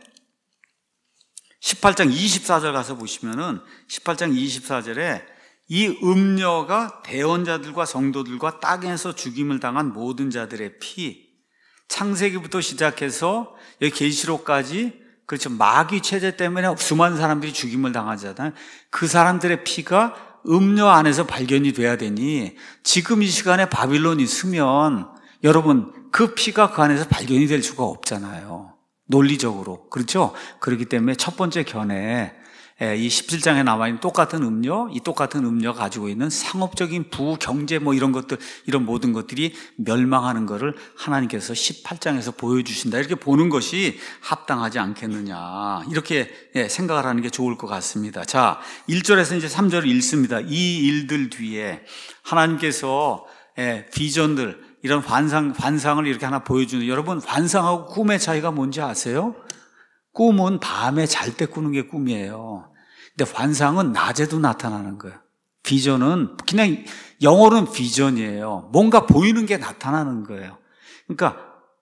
18장 24절 가서 보시면은 18장 24절에 이 음료가 대언자들과 성도들과 땅에서 죽임을 당한 모든 자들의 피, 창세기부터 시작해서 여기 계시록까지, 그렇죠, 마귀 체제 때문에 수많은 사람들이 죽임을 당하잖아요. 그 사람들의 피가 음료 안에서 발견이 돼야 되니 지금 이 시간에 바빌론이 있으면 여러분 그 피가 그 안에서 발견이 될 수가 없잖아요. 논리적으로. 그렇죠? 그렇기 때문에 첫 번째 견해, 이 17장에 나와있는 똑같은 음료, 이 똑같은 음료가 가지고 있는 상업적인 경제 이런 것들, 이런 모든 것들이 멸망하는 것을 하나님께서 18장에서 보여주신다. 이렇게 보는 것이 합당하지 않겠느냐. 이렇게 생각을 하는 게 좋을 것 같습니다. 자, 1절에서 이제 3절을 읽습니다. 이 일들 뒤에 하나님께서 비전들, 이런 환상을 이렇게 하나 보여주는, 여러분, 환상하고 꿈의 차이가 뭔지 아세요? 꿈은 밤에 잘 때 꾸는 게 꿈이에요. 근데 환상은 낮에도 나타나는 거예요. 비전은 그냥 영어로는 비전이에요. 뭔가 보이는 게 나타나는 거예요. 그러니까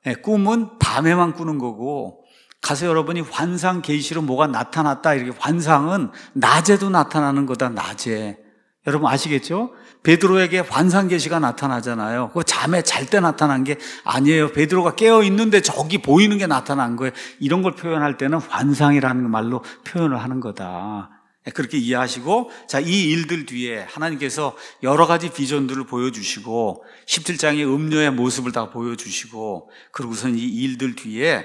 꿈은 밤에만 꾸는 거고, 가서 여러분이 환상 계시로 뭐가 나타났다, 이렇게 환상은 낮에도 나타나는 거다. 낮에. 여러분 아시겠죠? 베드로에게 환상 계시가 나타나잖아요. 그거 잠에 잘 때 나타난 게 아니에요. 베드로가 깨어 있는데 저기 보이는 게 나타난 거예요. 이런 걸 표현할 때는 환상이라는 말로 표현을 하는 거다. 그렇게 이해하시고, 자, 이 일들 뒤에 하나님께서 여러 가지 비전들을 보여주시고 17장의 음료의 모습을 다 보여주시고, 그러고선 이 일들 뒤에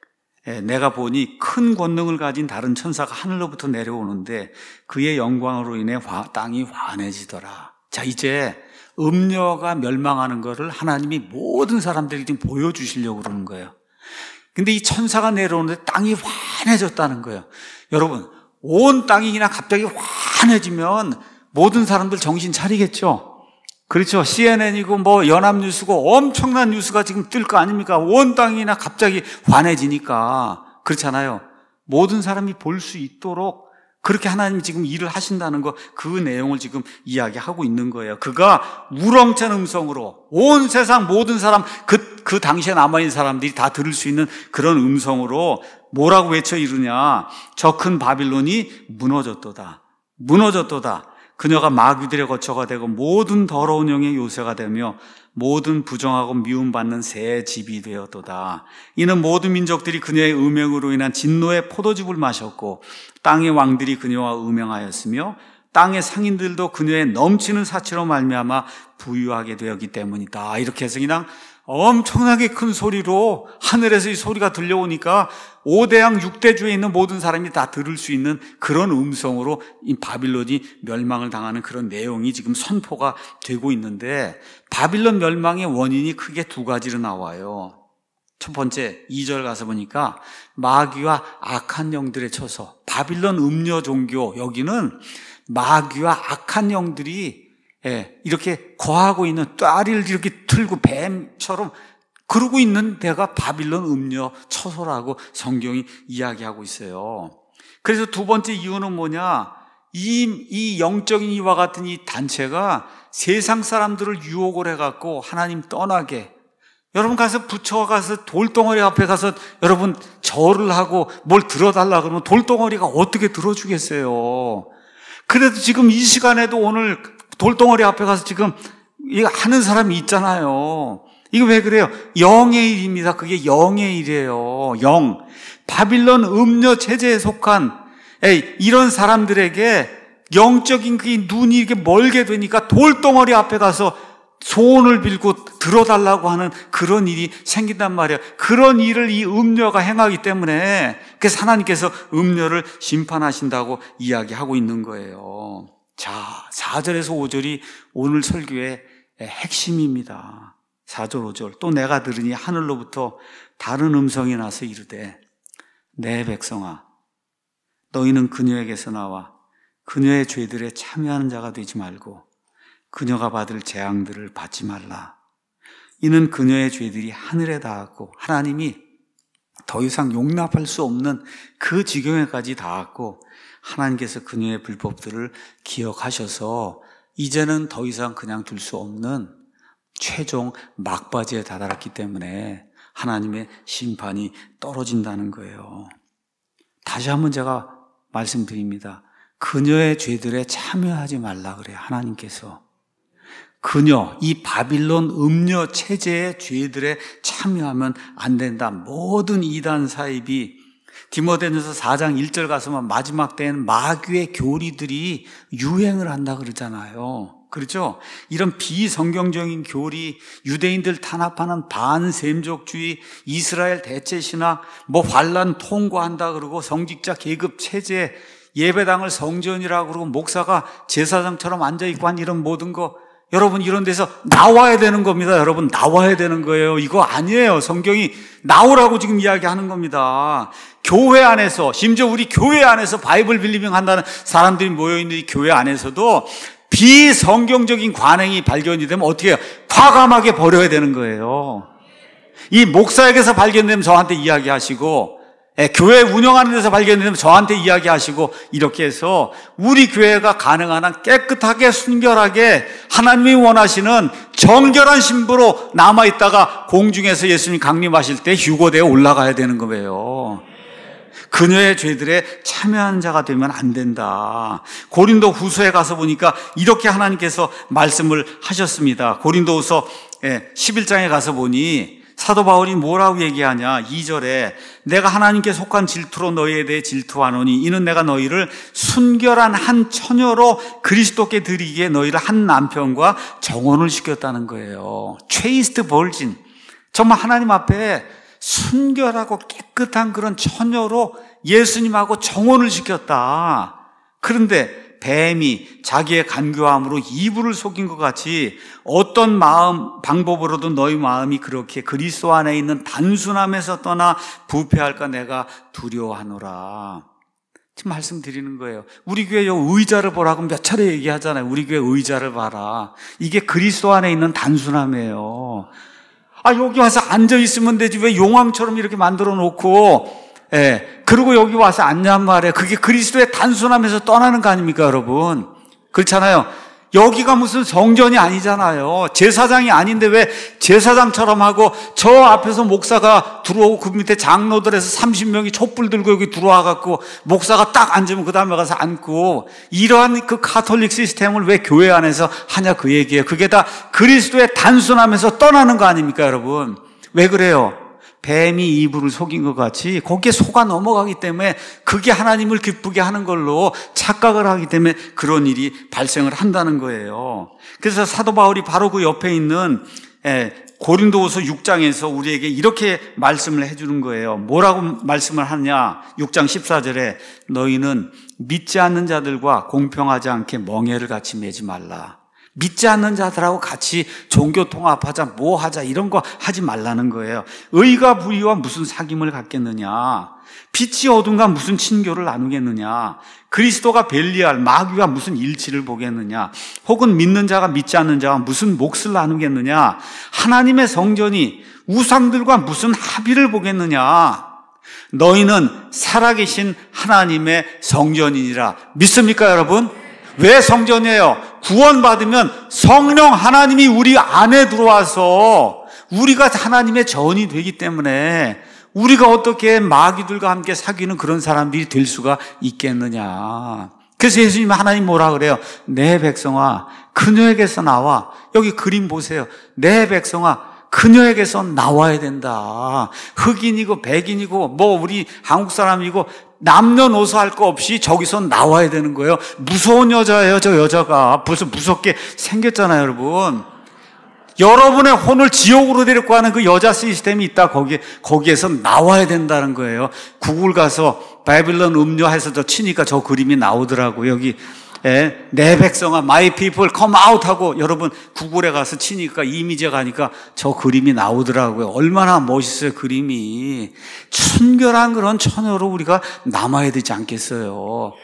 내가 보니 큰 권능을 가진 다른 천사가 하늘로부터 내려오는데 그의 영광으로 인해 땅이 환해지더라. 자, 이제 음녀가 멸망하는 것을 하나님이 모든 사람들에게 지금 보여주시려고 그러는 거예요. 근데 이 천사가 내려오는데 땅이 환해졌다는 거예요. 여러분, 온 땅이 그냥 갑자기 환해지면 모든 사람들 정신 차리겠죠? 그렇죠. CNN이고 연합뉴스고 엄청난 뉴스가 지금 뜰 거 아닙니까? 온 땅이나 갑자기 환해지니까. 그렇잖아요. 모든 사람이 볼 수 있도록 그렇게 하나님이 지금 일을 하신다는 거, 그 내용을 지금 이야기하고 있는 거예요. 그가 우렁찬 음성으로 온 세상 모든 사람, 그 당시에 남아있는 사람들이 다 들을 수 있는 그런 음성으로 뭐라고 외쳐 이르냐. 저 큰 바빌론이 무너졌도다. 무너졌도다. 그녀가 마귀들의 거처가 되고 모든 더러운 영의 요새가 되며 모든 부정하고 미움받는 새 집이 되었도다. 이는 모든 민족들이 그녀의 음행으로 인한 진노의 포도즙을 마셨고 땅의 왕들이 그녀와 음행하였으며 땅의 상인들도 그녀의 넘치는 사치로 말미암아 부유하게 되었기 때문이다. 이렇게 해서 그냥 엄청나게 큰 소리로 하늘에서 이 소리가 들려오니까 5대양 6대주에 있는 모든 사람이 다 들을 수 있는 그런 음성으로 이 바빌론이 멸망을 당하는 그런 내용이 지금 선포가 되고 있는데, 바빌론 멸망의 원인이 크게 두 가지로 나와요. 첫 번째, 2절 가서 보니까 마귀와 악한 영들에 쳐서, 바빌론 음녀 종교, 여기는 마귀와 악한 영들이 이렇게 거하고 있는, 따리를 이렇게 틀고 뱀처럼 그러고 있는 데가 바빌론 음녀 처소라고 성경이 이야기하고 있어요. 그래서 두 번째 이유는 뭐냐? 이 영적인 이와 같은 이 단체가 세상 사람들을 유혹을 해갖고 하나님 떠나게, 여러분 가서 부처 가서 돌덩어리 앞에 가서 여러분 절을 하고 뭘 들어달라 그러면 돌덩어리가 어떻게 들어주겠어요? 그래도 지금 이 시간에도 오늘 돌덩어리 앞에 가서 지금 이거 하는 사람이 있잖아요. 이거 왜 그래요? 영의 일입니다. 그게 영의 일이에요. 영. 바빌론 음녀 체제에 속한 이런 사람들에게 영적인 그 눈이 이렇게 멀게 되니까 돌덩어리 앞에 가서 소원을 빌고 들어달라고 하는 그런 일이 생긴단 말이에요. 그런 일을 이 음녀가 행하기 때문에 그래서 하나님께서 음녀를 심판하신다고 이야기하고 있는 거예요. 자, 4절에서 5절이 오늘 설교의 핵심입니다. 4절 5절. 또 내가 들으니 하늘로부터 다른 음성이 나서 이르되 내 백성아 너희는 그녀에게서 나와 그녀의 죄들에 참여하는 자가 되지 말고 그녀가 받을 재앙들을 받지 말라. 이는 그녀의 죄들이 하늘에 닿았고 하나님이 더 이상 용납할 수 없는 그 지경에까지 닿았고 하나님께서 그녀의 불법들을 기억하셔서 이제는 더 이상 그냥 둘 수 없는 최종 막바지에 다다랐기 때문에 하나님의 심판이 떨어진다는 거예요. 다시 한번 제가 말씀드립니다. 그녀의 죄들에 참여하지 말라 그래요. 하나님께서. 그녀, 이 바빌론 음녀 체제의 죄들에 참여하면 안 된다. 모든 이단 사입이 디모데전서 4장 1절 가서만 마지막 때에는 마귀의 교리들이 유행을 한다 그러잖아요. 그렇죠? 이런 비성경적인 교리, 유대인들 탄압하는 반세족주의, 이스라엘 대체신학, 환란 통과한다 그러고 성직자 계급 체제, 예배당을 성전이라고 그러고 목사가 제사장처럼 앉아있고 한 이런 모든 거, 여러분 이런 데서 나와야 되는 겁니다. 여러분 나와야 되는 거예요. 이거 아니에요. 성경이 나오라고 지금 이야기하는 겁니다. 교회 안에서, 심지어 우리 교회 안에서 바이블 빌리빙 한다는 사람들이 모여있는 이 교회 안에서도 비성경적인 관행이 발견이 되면 어떻게 해요? 과감하게 버려야 되는 거예요. 이 목사에게서 발견되면 저한테 이야기하시고, 교회 운영하는 데서 발견되면 저한테 이야기하시고, 이렇게 해서 우리 교회가 가능한 한 깨끗하게 순결하게 하나님이 원하시는 정결한 신부로 남아있다가 공중에서 예수님 강림하실 때 휴거되어 올라가야 되는 거예요. 그녀의 죄들에 참여하는 자가 되면 안 된다. 고린도 후서에 가서 보니까 이렇게 하나님께서 말씀을 하셨습니다. 고린도 후서 11장에 가서 보니 사도 바울이 뭐라고 얘기하냐. 2절에 내가 하나님께 속한 질투로 너희에 대해 질투하노니 이는 내가 너희를 순결한 한 처녀로 그리스도께 드리기에 너희를 한 남편과 정혼을 시켰다는 거예요. chaste virgin. 정말 하나님 앞에 순결하고 깨끗한 그런 처녀로 예수님하고 정혼을 시켰다. 그런데 뱀이 자기의 간교함으로 이불을 속인 것 같이 어떤 방법으로도 너희 마음이 그렇게 그리스도 안에 있는 단순함에서 떠나 부패할까 내가 두려워하노라. 지금 말씀드리는 거예요. 우리 교회 요 의자를 보라고 몇 차례 얘기하잖아요. 우리 교회 의자를 봐라. 이게 그리스도 안에 있는 단순함이에요. 여기 와서 앉아있으면 되지 왜 용왕처럼 이렇게 만들어 놓고, 그리고 여기 와서 앉냔 말이에요. 그게 그리스도의 단순함에서 떠나는 거 아닙니까, 여러분? 그렇잖아요. 여기가 무슨 성전이 아니잖아요. 제사장이 아닌데 왜 제사장처럼 하고 저 앞에서 목사가 들어오고 그 밑에 장로들에서 30명이 촛불 들고 여기 들어와갖고 목사가 딱 앉으면 그 다음에 가서 앉고 이러한 그 가톨릭 시스템을 왜 교회 안에서 하냐 그 얘기예요. 그게 다 그리스도의 단순함에서 떠나는 거 아닙니까, 여러분? 왜 그래요? 뱀이 이불을 속인 것 같이 거기에 속아 넘어가기 때문에 그게 하나님을 기쁘게 하는 걸로 착각을 하기 때문에 그런 일이 발생을 한다는 거예요. 그래서 사도 바울이 바로 그 옆에 있는 고린도후서 6장에서 우리에게 이렇게 말씀을 해주는 거예요. 뭐라고 말씀을 하냐? 6장 14절에 너희는 믿지 않는 자들과 공평하지 않게 멍에를 같이 매지 말라. 믿지 않는 자들하고 같이 종교 통합하자, 뭐 하자 이런 거 하지 말라는 거예요. 의가 불의와 무슨 사귐을 갖겠느냐? 빛이 어둠과 무슨 친교를 나누겠느냐? 그리스도가 벨리알, 마귀와 무슨 일치를 보겠느냐? 혹은 믿는 자가 믿지 않는 자와 무슨 몫을 나누겠느냐? 하나님의 성전이 우상들과 무슨 합의를 보겠느냐? 너희는 살아계신 하나님의 성전이니라. 믿습니까, 여러분? 왜 성전이에요? 구원받으면 성령 하나님이 우리 안에 들어와서 우리가 하나님의 전이 되기 때문에 우리가 어떻게 마귀들과 함께 사귀는 그런 사람들이 될 수가 있겠느냐. 그래서 예수님이 하나님 뭐라 그래요? 내 백성아 그녀에게서 나와. 여기 그림 보세요. 내 백성아 그녀에게서 나와야 된다. 흑인이고 백인이고 뭐 우리 한국 사람이고 남녀노소 할 거 없이 저기서 나와야 되는 거예요. 무서운 여자예요, 저 여자가. 벌써 무섭게 생겼잖아요, 여러분. 여러분의 혼을 지옥으로 데리고 가는 그 여자 시스템이 있다. 거기에서 나와야 된다는 거예요. 구글 가서 바빌론 음료해서 저 치니까 저 그림이 나오더라고요. 여기 내 백성아 my people come out 하고 여러분 구글에 가서 치니까 이미지에 가니까 저 그림이 나오더라고요. 얼마나 멋있어요, 그림이. 순결한 그런 처녀로 우리가 남아야 되지 않겠어요?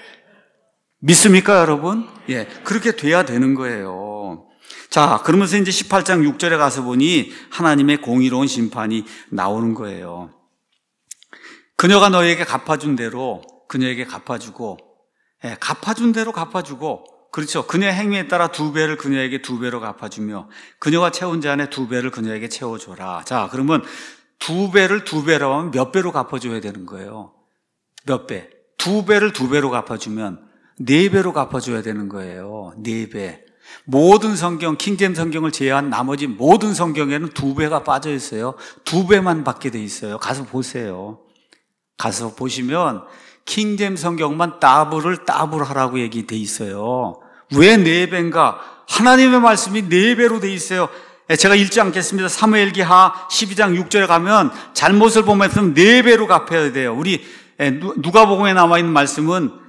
믿습니까, 여러분? 그렇게 돼야 되는 거예요. 자, 그러면서 이제 18장 6절에 가서 보니 하나님의 공의로운 심판이 나오는 거예요. 그녀가 너에게 갚아준 대로 그녀에게 갚아주고, 갚아준 대로 갚아주고, 그렇죠. 그녀의 행위에 따라 2배를 그녀에게 2배로 갚아주며 그녀가 채운 잔에 2배를 그녀에게 채워줘라. 자, 그러면 2배를 2배라고 하면 몇 배로 갚아줘야 되는 거예요? 몇 배? 2배를 2배로 갚아주면 4배로 갚아줘야 되는 거예요. 4배. 모든 성경, 킹제임 성경을 제외한 나머지 모든 성경에는 2배가 빠져 있어요. 2배만 받게 돼 있어요. 가서 보세요. 가서 보시면 킹제임 성경만 더블을 하라고 얘기돼 있어요. 왜 4배인가? 하나님의 말씀이 4배로 돼 있어요. 제가 읽지 않겠습니다. 사무엘기하 12장 6절에 가면 잘못을 보면 4배로 갚아야 돼요. 우리 누가복음에 나와 있는 말씀은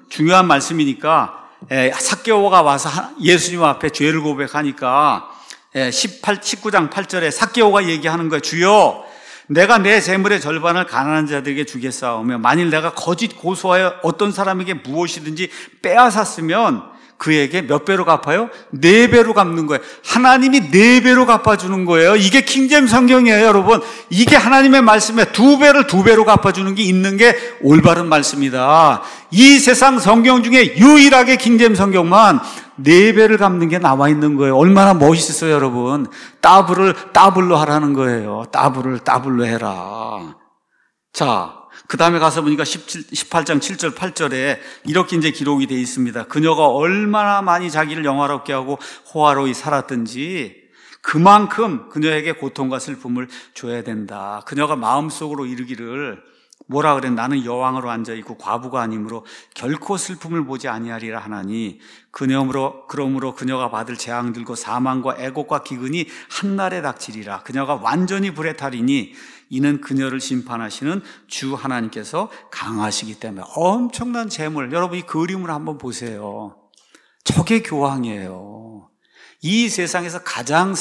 중요한 말씀이니까 삭개오가 와서 예수님 앞에 죄를 고백하니까 19장 8절에 삭개오가 얘기하는 거예요. 주여, 내가 내 재물의 절반을 가난한 자들에게 주겠사오며 만일 내가 거짓 고소하여 어떤 사람에게 무엇이든지 빼앗았으면 그에게 몇 배로 갚아요? 4배로 갚는 거예요. 하나님이 4배로 갚아주는 거예요. 이게 킹제임스 성경이에요, 여러분. 이게 하나님의 말씀에 2배를 2배로 갚아주는 게 있는 게 올바른 말씀이다. 이 세상 성경 중에 유일하게 킹제임스 성경만 4배를 갚는 게 나와 있는 거예요. 얼마나 멋있어요, 여러분. 더블을 더블로 하라는 거예요. 더블을 더블로 해라. 자, 그 다음에 가서 보니까 18장 7절 8절에 이렇게 이제 기록이 되어 있습니다. 그녀가 얼마나 많이 자기를 영화롭게 하고 호화로이 살았든지 그만큼 그녀에게 고통과 슬픔을 줘야 된다. 그녀가 마음속으로 이르기를 뭐라 그래? 나는 여왕으로 앉아있고 과부가 아니므로 결코 슬픔을 보지 아니하리라 하나니 그러므로 그녀가 받을 재앙들과 사망과 애곡과 기근이 한날에 닥치리라. 그녀가 완전히 불에 타리니 이는 그녀를 심판하시는 주 하나님께서 강하시기 때문에. 엄청난 재물. 여러분 이 그림을 한번 보세요. 저게 교황이에요. 이 세상에서 가장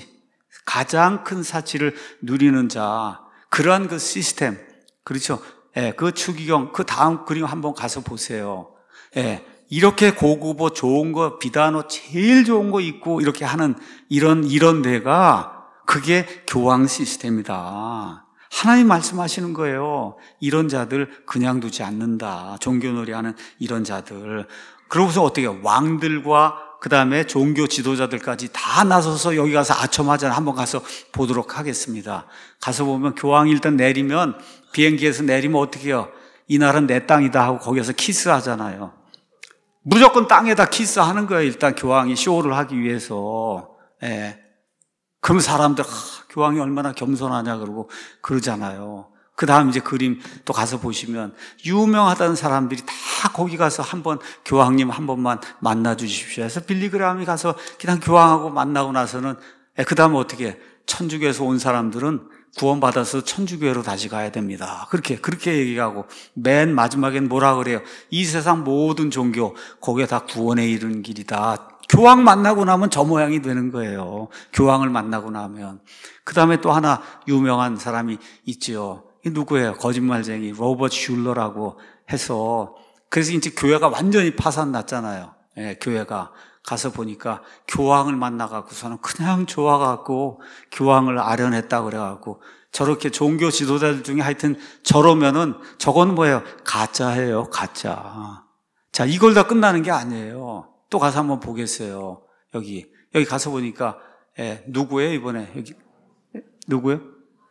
큰 사치를 누리는 자, 그러한 그 시스템, 그렇죠? 그 추기경, 그 다음 그림 한번 가서 보세요. 이렇게 고급 옷 좋은 거, 비단 옷 제일 좋은 거 입고 이렇게 하는 이런 데가 그게 교황 시스템이다. 하나님 말씀하시는 거예요. 이런 자들 그냥 두지 않는다. 종교놀이 하는 이런 자들. 그러고서 어떻게 해요? 왕들과 그 다음에 종교 지도자들까지 다 나서서 여기 가서 아첨하잖아요. 한번 가서 보도록 하겠습니다. 가서 보면 교황이 일단 내리면, 비행기에서 내리면 어떻게 해요? 이날은 내 땅이다 하고 거기서 키스하잖아요. 무조건 땅에다 키스하는 거예요. 일단 교황이 쇼를 하기 위해서. 그럼 사람들 교황이 얼마나 겸손하냐 그러고 그러잖아요. 그 다음 이제 그림 또 가서 보시면 유명하다는 사람들이 다 거기 가서 한번 교황님 한 번만 만나 주십시오 해서 빌리그람이 가서 그냥 교황하고 만나고 나서는 그 다음에 어떻게 해? 천주교에서 온 사람들은 구원받아서 천주교회로 다시 가야 됩니다. 그렇게 얘기하고 맨 마지막엔 뭐라 그래요? 이 세상 모든 종교 거기에 다 구원에 이르는 길이다. 교황 만나고 나면 저 모양이 되는 거예요. 교황을 만나고 나면. 그 다음에 또 하나 유명한 사람이 있지요. 이 누구예요? 거짓말쟁이 로버트 슐러라고 해서, 그래서 이제 교회가 완전히 파산 났잖아요. 교회가 가서 보니까 교황을 만나갖고서는 그냥 좋아갖고 교황을 아련했다 그래갖고, 저렇게 종교 지도자들 중에 하여튼 저러면은 저건 뭐예요? 가짜예요, 가짜. 자, 이걸 다 끝나는 게 아니에요. 또 가서 한번 보겠어요. 여기 가서 보니까 누구예요 이번에? 여기 누구예요?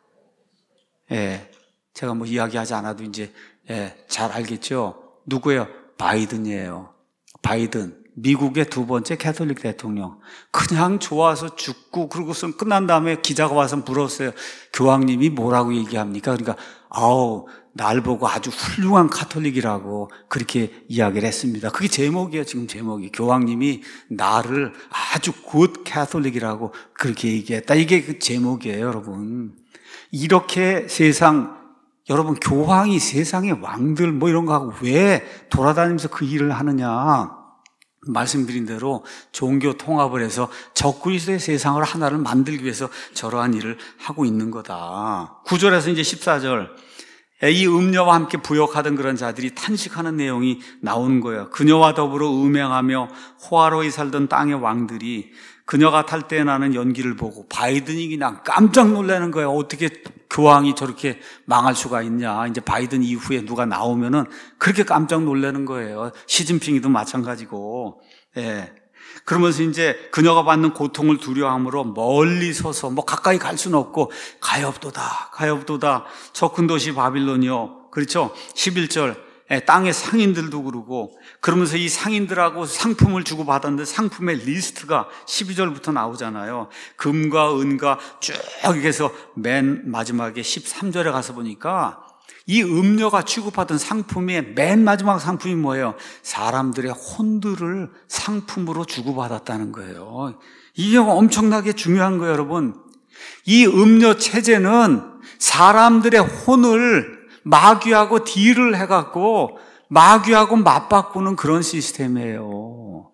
제가 뭐 이야기하지 않아도 이제 잘 알겠죠. 누구예요? 바이든이에요. 바이든, 미국의 2번째 캐톨릭 대통령. 그냥 좋아서 죽고 그러고선 끝난 다음에 기자가 와서 물었어요. 교황님이 뭐라고 얘기합니까? 그러니까 날 보고 아주 훌륭한 카톨릭이라고 그렇게 이야기를 했습니다. 그게 제목이에요, 지금 제목이. 교황님이 나를 아주 굿 캐톨릭이라고 그렇게 얘기했다. 이게 그 제목이에요, 여러분. 이렇게 여러분, 교황이 세상의 왕들 뭐 이런 거 하고 왜 돌아다니면서 그 일을 하느냐. 말씀드린 대로 종교 통합을 해서 적그리스도의 세상을 하나를 만들기 위해서 저러한 일을 하고 있는 거다. 9절에서 이제 14절. 이 음녀와 함께 부역하던 그런 자들이 탄식하는 내용이 나오는 거예요. 그녀와 더불어 음행하며 호화로이 살던 땅의 왕들이 그녀가 탈 때 나는 연기를 보고 바이든이 그냥 깜짝 놀라는 거예요. 어떻게 교황이 저렇게 망할 수가 있냐. 이제 바이든 이후에 누가 나오면은 그렇게 깜짝 놀라는 거예요. 시진핑이도 마찬가지고. 그러면서 이제 그녀가 받는 고통을 두려워함으로 멀리 서서 뭐 가까이 갈 수는 없고 가엾도다 저 큰 도시 바빌론이요. 그렇죠? 11절 땅의 상인들도 그러고, 그러면서 이 상인들하고 상품을 주고받았는데 상품의 리스트가 12절부터 나오잖아요. 금과 은과 쭉 해서 맨 마지막에 13절에 가서 보니까 이 음녀가 취급하던 상품의 맨 마지막 상품이 뭐예요? 사람들의 혼들을 상품으로 주고받았다는 거예요. 이게 엄청나게 중요한 거예요, 여러분. 이 음녀 체제는 사람들의 혼을 마귀하고 딜을 해갖고 마귀하고 맞바꾸는 그런 시스템이에요.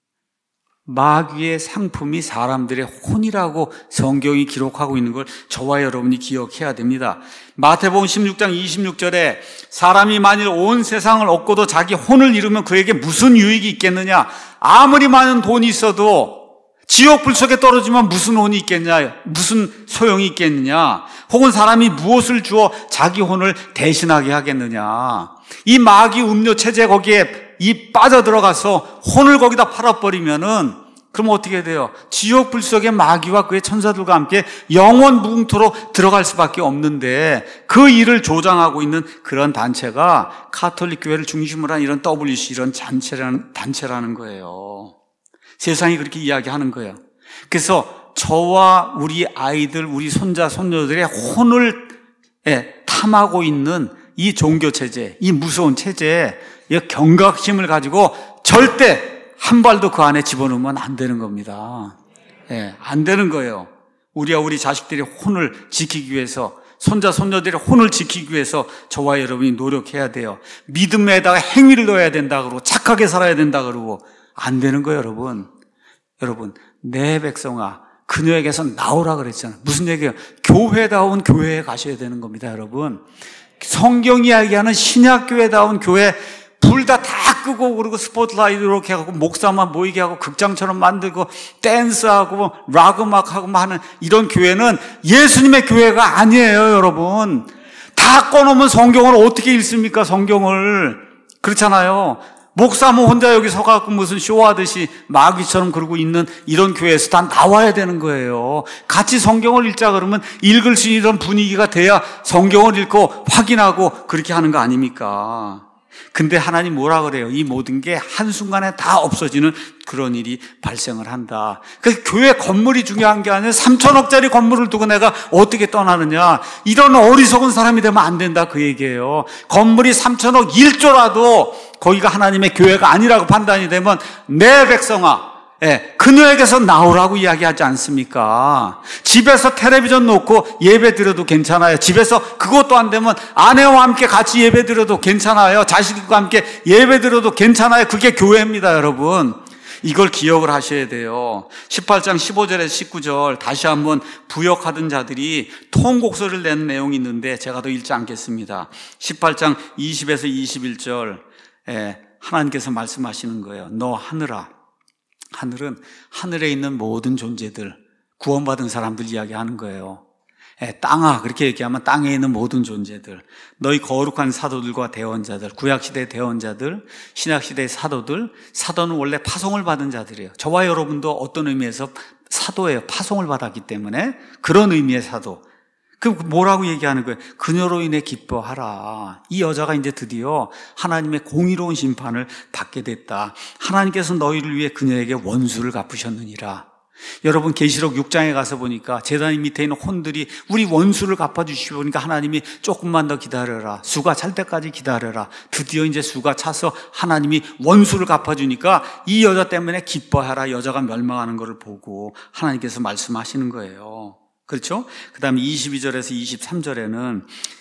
마귀의 상품이 사람들의 혼이라고 성경이 기록하고 있는 걸 저와 여러분이 기억해야 됩니다. 마태복음 16장 26절에 사람이 만일 온 세상을 얻고도 자기 혼을 잃으면 그에게 무슨 유익이 있겠느냐? 아무리 많은 돈이 있어도 지옥 불 속에 떨어지면 무슨 혼이 있겠냐? 무슨 소용이 있겠느냐? 혹은 사람이 무엇을 주어 자기 혼을 대신하게 하겠느냐? 이 마귀 음료 체제 거기에 이 빠져들어가서 혼을 거기다 팔아버리면은 그럼 어떻게 돼요? 지옥 불 속에 마귀와 그의 천사들과 함께 영원 무궁토로 들어갈 수밖에 없는데 그 일을 조장하고 있는 그런 단체가 가톨릭 교회를 중심으로 한 이런 WC 이런 단체라는 거예요. 세상이 그렇게 이야기하는 거예요. 그래서 저와 우리 아이들, 우리 손자, 손녀들의 혼을 탐하고 있는 이 종교 체제, 이 무서운 체제에 경각심을 가지고 절대 한 발도 그 안에 집어넣으면 안 되는 겁니다. 안 되는 거예요. 우리와 우리 자식들의 혼을 지키기 위해서, 손자, 손녀들의 혼을 지키기 위해서 저와 여러분이 노력해야 돼요. 믿음에다가 행위를 넣어야 된다 그러고 착하게 살아야 된다 그러고 안 되는 거예요, 여러분. 여러분, 내 백성아, 그녀에게서 나오라 그랬잖아요. 무슨 얘기예요? 교회다운 교회에 가셔야 되는 겁니다, 여러분. 성경이 이야기하는 신약교회다운 교회, 불 다 끄고 그리고 스포트라이트 이렇게 하고 목사만 모이게 하고 극장처럼 만들고 댄스하고 락 음악하고 하는 이런 교회는 예수님의 교회가 아니에요, 여러분. 다 꺼놓으면 성경을 어떻게 읽습니까, 성경을. 그렇잖아요. 목사모 혼자 여기 서갖고 무슨 쇼하듯이 마귀처럼 그러고 있는 이런 교회에서 다 나와야 되는 거예요. 같이 성경을 읽자 그러면 읽을 수 있는 분위기가 돼야 성경을 읽고 확인하고 그렇게 하는 거 아닙니까? 근데 하나님 뭐라 그래요? 이 모든 게 한순간에 다 없어지는 그런 일이 발생을 한다. 그래서 교회 건물이 중요한 게 아니라 3천억짜리 건물을 두고 내가 어떻게 떠나느냐. 이런 어리석은 사람이 되면 안 된다 그 얘기예요. 건물이 3천억 1조라도 거기가 하나님의 교회가 아니라고 판단이 되면 내 백성아, 그녀에게서 나오라고 이야기하지 않습니까? 집에서 텔레비전 놓고 예배 드려도 괜찮아요. 집에서 그것도 안 되면 아내와 함께 같이 예배 드려도 괜찮아요. 자식과 함께 예배 드려도 괜찮아요. 그게 교회입니다, 여러분. 이걸 기억을 하셔야 돼요. 18장 15절에서 19절 다시 한번 부역하던 자들이 통곡소리를 내는 내용이 있는데 제가 더 읽지 않겠습니다. 18장 20에서 21절 하나님께서 말씀하시는 거예요. 너 하늘아, 하늘은 하늘에 있는 모든 존재들, 구원받은 사람들 이야기하는 거예요. 땅아, 그렇게 얘기하면 땅에 있는 모든 존재들, 너희 거룩한 사도들과 대언자들, 구약시대의 대언자들, 신약시대의 사도들, 사도는 원래 파송을 받은 자들이에요. 저와 여러분도 어떤 의미에서 사도예요. 파송을 받았기 때문에 그런 의미의 사도. 그럼 뭐라고 얘기하는 거예요? 그녀로 인해 기뻐하라. 이 여자가 이제 드디어 하나님의 공의로운 심판을 받게 됐다. 하나님께서 너희를 위해 그녀에게 원수를 갚으셨느니라. 여러분 계시록 6장에 가서 보니까 제단 밑에 있는 혼들이 우리 원수를 갚아주시고 보니까 하나님이 조금만 더 기다려라. 수가 찰 때까지 기다려라. 드디어 이제 수가 차서 하나님이 원수를 갚아주니까 이 여자 때문에 기뻐하라. 여자가 멸망하는 것을 보고 하나님께서 말씀하시는 거예요. 그렇죠? 그 다음에 22절에서 23절에는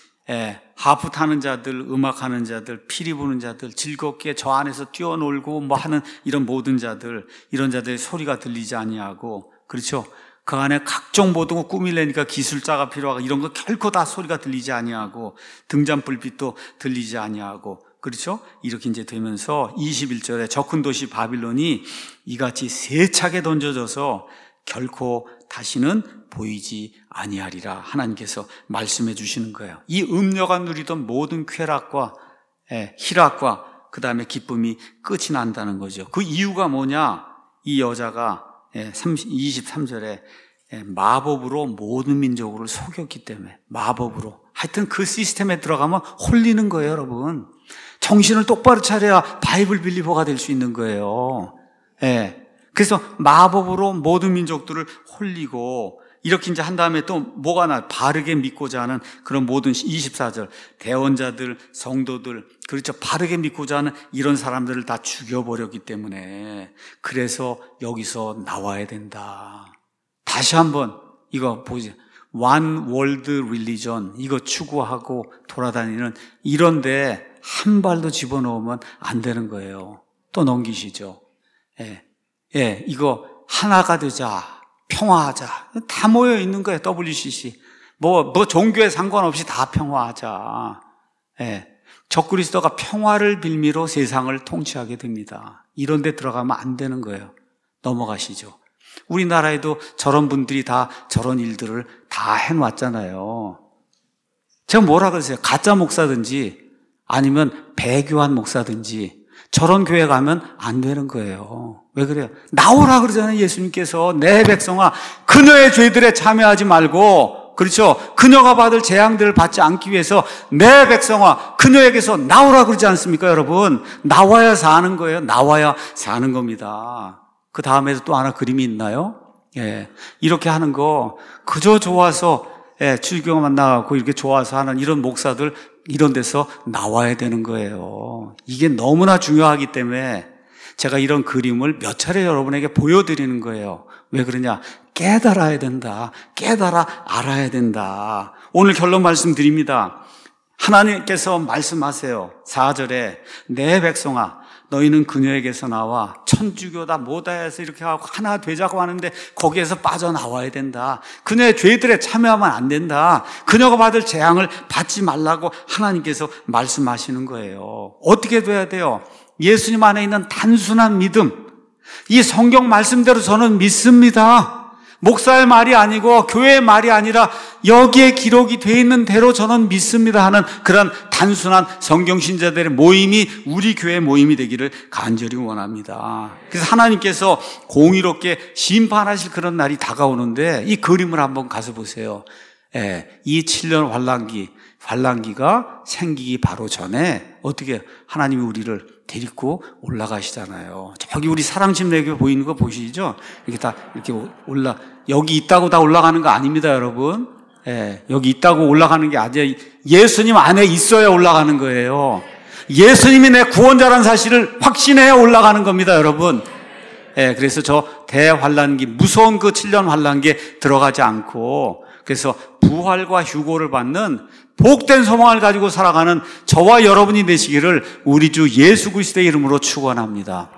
하프 타는 자들, 음악하는 자들, 피리 부는 자들, 즐겁게 저 안에서 뛰어놀고 뭐 하는 이런 모든 자들, 이런 자들의 소리가 들리지 아니하고, 그렇죠? 그 안에 각종 모든 거 꾸밀려니까 기술자가 필요하고 이런 거 결코 다 소리가 들리지 아니하고 등잔불빛도 들리지 아니하고, 그렇죠? 이렇게 이제 되면서 21절에 저 큰 도시 바빌론이 이같이 세차게 던져져서 결코 다시는 보이지 아니하리라 하나님께서 말씀해 주시는 거예요. 이 음녀가 누리던 모든 쾌락과 희락과 그 다음에 기쁨이 끝이 난다는 거죠. 그 이유가 뭐냐? 이 여자가 23절에 마법으로 모든 민족을 속였기 때문에, 마법으로. 하여튼 그 시스템에 들어가면 홀리는 거예요, 여러분. 정신을 똑바로 차려야 바이블 빌리버가 될 수 있는 거예요. 그래서 마법으로 모든 민족들을 홀리고 이렇게 이제 한 다음에 또 뭐가 나? 바르게 믿고자 하는 그런 모든 24절 대언자들, 성도들, 그렇죠? 바르게 믿고자 하는 이런 사람들을 다 죽여버렸기 때문에 그래서 여기서 나와야 된다. 다시 한번 이거 보세요. One World Religion 이거 추구하고 돌아다니는 이런데 한 발도 집어넣으면 안 되는 거예요. 또 넘기시죠. 이거 하나가 되자, 평화하자. 다 모여 있는 거예요. WCC. 뭐 종교에 상관없이 다 평화하자. 적그리스도가 평화를 빌미로 세상을 통치하게 됩니다. 이런 데 들어가면 안 되는 거예요. 넘어가시죠. 우리나라에도 저런 분들이 다 저런 일들을 다 해놨잖아요. 제가 뭐라 그러세요? 가짜 목사든지 아니면 배교한 목사든지 저런 교회 가면 안 되는 거예요. 왜 그래요? 나오라 그러잖아요. 예수님께서. 내 백성아, 그녀의 죄들에 참여하지 말고, 그렇죠? 그녀가 받을 재앙들을 받지 않기 위해서 내 백성아, 그녀에게서 나오라 그러지 않습니까, 여러분? 나와야 사는 거예요. 나와야 사는 겁니다. 그 다음에도 또 하나 그림이 있나요? 이렇게 하는 거 그저 좋아서 출교가 만나고 이렇게 좋아서 하는 이런 목사들 이런 데서 나와야 되는 거예요. 이게 너무나 중요하기 때문에 제가 이런 그림을 몇 차례 여러분에게 보여드리는 거예요. 왜 그러냐? 깨달아야 된다. 깨달아 알아야 된다. 오늘 결론 말씀드립니다. 하나님께서 말씀하세요. 4절에 내 백성아, 너희는 그녀에게서 나와 천주교다 뭐다 해서 이렇게 하고 하나 되자고 하는데 거기에서 빠져나와야 된다. 그녀의 죄들에 참여하면 안 된다. 그녀가 받을 재앙을 받지 말라고 하나님께서 말씀하시는 거예요. 어떻게 돼야 돼요? 예수님 안에 있는 단순한 믿음. 이 성경 말씀대로 저는 믿습니다. 목사의 말이 아니고 교회의 말이 아니라 여기에 기록이 되어 있는 대로 저는 믿습니다 하는 그런 단순한 성경신자들의 모임이 우리 교회 모임이 되기를 간절히 원합니다. 그래서 하나님께서 공의롭게 심판하실 그런 날이 다가오는데 이 그림을 한번 가서 보세요. 이 7년 환란기가 생기기 바로 전에 어떻게 하나님이 우리를 데리고 올라가시잖아요. 저기 우리 사랑침례교회 보이는 거 보시죠? 이렇게 다 이렇게 여기 있다고 다 올라가는 거 아닙니다, 여러분. 여기 있다고 올라가는 게 아니에요. 예수님 안에 있어야 올라가는 거예요. 예수님이 내 구원자라는 사실을 확신해야 올라가는 겁니다, 여러분. 그래서 저 대환란기, 무서운 그 7년 환란기에 들어가지 않고, 그래서 부활과 휴고를 받는 복된 소망을 가지고 살아가는 저와 여러분이 되시기를 우리 주 예수 그리스도의 이름으로 축원합니다.